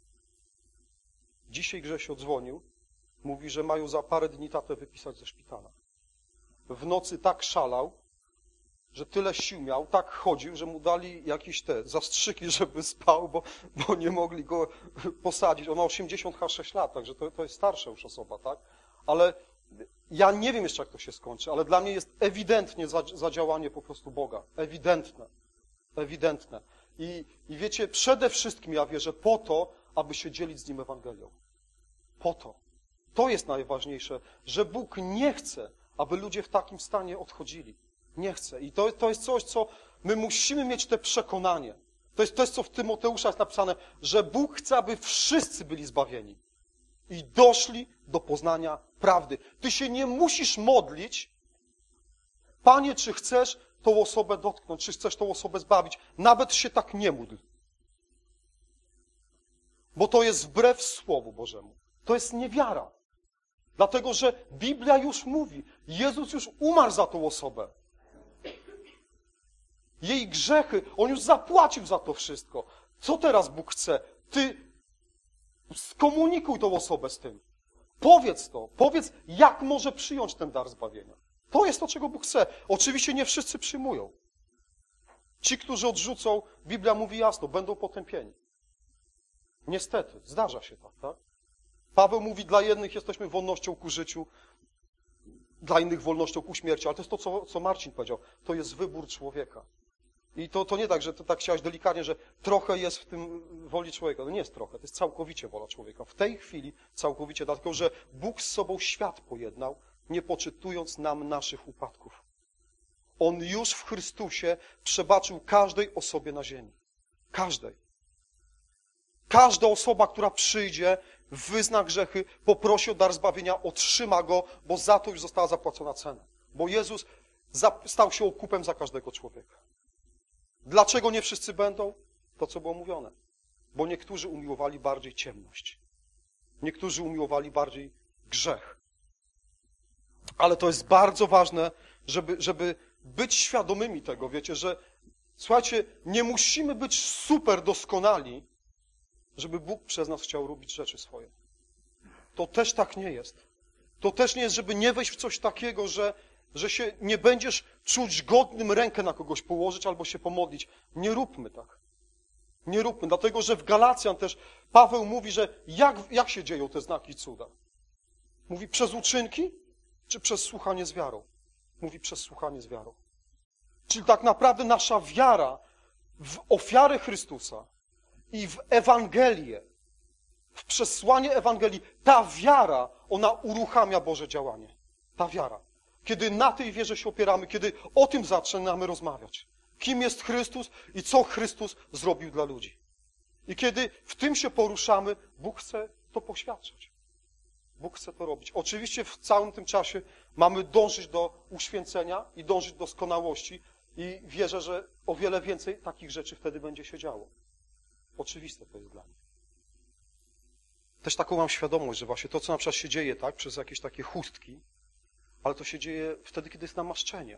Dzisiaj Grzesio dzwonił, mówi, że mają za parę dni tatę wypisać ze szpitala. W nocy tak szalał, że tyle sił miał, tak chodził, że mu dali jakieś zastrzyki, żeby spał, bo nie mogli go posadzić. On ma 86 lat, także to jest starsza już osoba, tak? Ale ja nie wiem jeszcze, jak to się skończy, ale dla mnie jest ewidentnie zadziałanie po prostu Boga. Ewidentne. Ewidentne. I wiecie, przede wszystkim ja wierzę po to, aby się dzielić z Nim Ewangelią. Po to. To jest najważniejsze, że Bóg nie chce, aby ludzie w takim stanie odchodzili. Nie chce. I to jest coś, co my musimy mieć te przekonanie. To jest, co w Tymoteusza jest napisane, że Bóg chce, aby wszyscy byli zbawieni i doszli do poznania prawdy. Ty się nie musisz modlić, Panie, czy chcesz tą osobę dotknąć, czy chcesz tą osobę zbawić. Nawet się tak nie módl. Bo to jest wbrew Słowu Bożemu. To jest niewiara. Dlatego, że Biblia już mówi, Jezus już umarł za tą osobę. Jej grzechy, On już zapłacił za to wszystko. Co teraz Bóg chce? Ty skomunikuj tą osobę z tym. Powiedz, jak może przyjąć ten dar zbawienia. To jest to, czego Bóg chce. Oczywiście nie wszyscy przyjmują. Ci, którzy odrzucą, Biblia mówi jasno, będą potępieni. Niestety, zdarza się tak? Paweł mówi, dla jednych jesteśmy wolnością ku życiu, dla innych wolnością ku śmierci, ale to jest to, co Marcin powiedział. To jest wybór człowieka. I to nie tak, że ty tak chciałeś delikatnie, że trochę jest w tym woli człowieka. No nie jest trochę, to jest całkowicie wola człowieka. W tej chwili całkowicie, dlatego że Bóg z sobą świat pojednał, nie poczytując nam naszych upadków. On już w Chrystusie przebaczył każdej osobie na ziemi. Każdej. Każda osoba, która przyjdzie, wyzna grzechy, poprosi o dar zbawienia, otrzyma go, bo za to już została zapłacona cena. Bo Jezus stał się okupem za każdego człowieka. Dlaczego nie wszyscy będą? To, co było mówione. Bo niektórzy umiłowali bardziej ciemność. Niektórzy umiłowali bardziej grzech. Ale to jest bardzo ważne, żeby być świadomymi tego, wiecie, że słuchajcie, nie musimy być super doskonali, żeby Bóg przez nas chciał robić rzeczy swoje. To też tak nie jest. To też nie jest, żeby nie wejść w coś takiego, że się nie będziesz czuć godnym rękę na kogoś położyć albo się pomodlić. Nie róbmy tak. Nie róbmy, dlatego że w Galacjan też Paweł mówi, że jak się dzieją te znaki i cuda? Mówi przez uczynki, czy przez słuchanie z wiarą? Mówi przez słuchanie z wiarą. Czyli tak naprawdę nasza wiara w ofiarę Chrystusa i w Ewangelię, w przesłanie Ewangelii, ta wiara, ona uruchamia Boże działanie. Ta wiara. Kiedy na tej wierze się opieramy, kiedy o tym zaczynamy rozmawiać. Kim jest Chrystus i co Chrystus zrobił dla ludzi. I kiedy w tym się poruszamy, Bóg chce to poświadczać. Bóg chce to robić. Oczywiście w całym tym czasie mamy dążyć do uświęcenia i dążyć do doskonałości i wierzę, że o wiele więcej takich rzeczy wtedy będzie się działo. Oczywiste to jest dla mnie. Też taką mam świadomość, że właśnie to, co na przykład się dzieje, tak, przez jakieś takie chustki, ale to się dzieje wtedy, kiedy jest namaszczenie.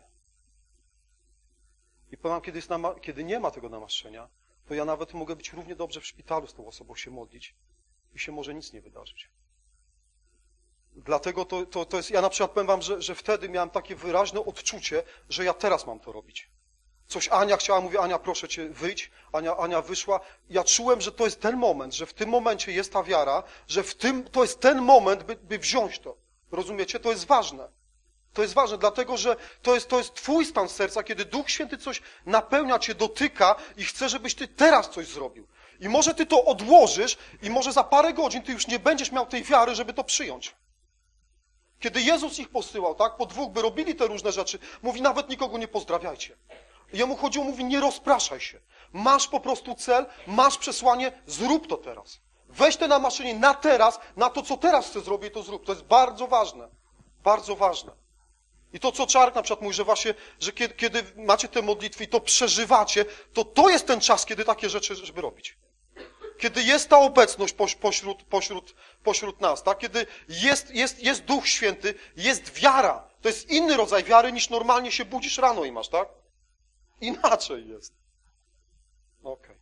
I powiem, kiedy nie ma tego namaszczenia, to ja nawet mogę być równie dobrze w szpitalu z tą osobą się modlić i się może nic nie wydarzyć. Dlatego to jest, ja na przykład powiem wam, że wtedy miałem takie wyraźne odczucie, że ja teraz mam to robić. Coś Ania chciała, mówię, Ania, proszę cię, wyjdź. Ania wyszła. Ja czułem, że to jest ten moment, że w tym momencie jest ta wiara, że to jest ten moment, by wziąć to. Rozumiecie? To jest ważne. To jest ważne, dlatego że to jest twój stan serca, kiedy Duch Święty coś napełnia cię, dotyka i chce, żebyś ty teraz coś zrobił. I może ty to odłożysz i może za parę godzin ty już nie będziesz miał tej wiary, żeby to przyjąć. Kiedy Jezus ich posyłał, tak, po dwóch, by robili te różne rzeczy, mówi, nawet nikogo nie pozdrawiajcie. Jemu chodziło, mówi, nie rozpraszaj się. Masz po prostu cel, masz przesłanie, zrób to teraz. Weź te namaszczenie na teraz, na to, co teraz chcę zrobić, to zrób. To jest bardzo ważne. Bardzo ważne. I to, co Czarek na przykład mówi, że właśnie, że kiedy macie te modlitwy i to przeżywacie, to jest ten czas, kiedy takie rzeczy, żeby robić. Kiedy jest ta obecność pośród nas, tak? Kiedy jest Duch Święty, jest wiara. To jest inny rodzaj wiary, niż normalnie się budzisz rano i masz, tak? Inaczej jest. Okej.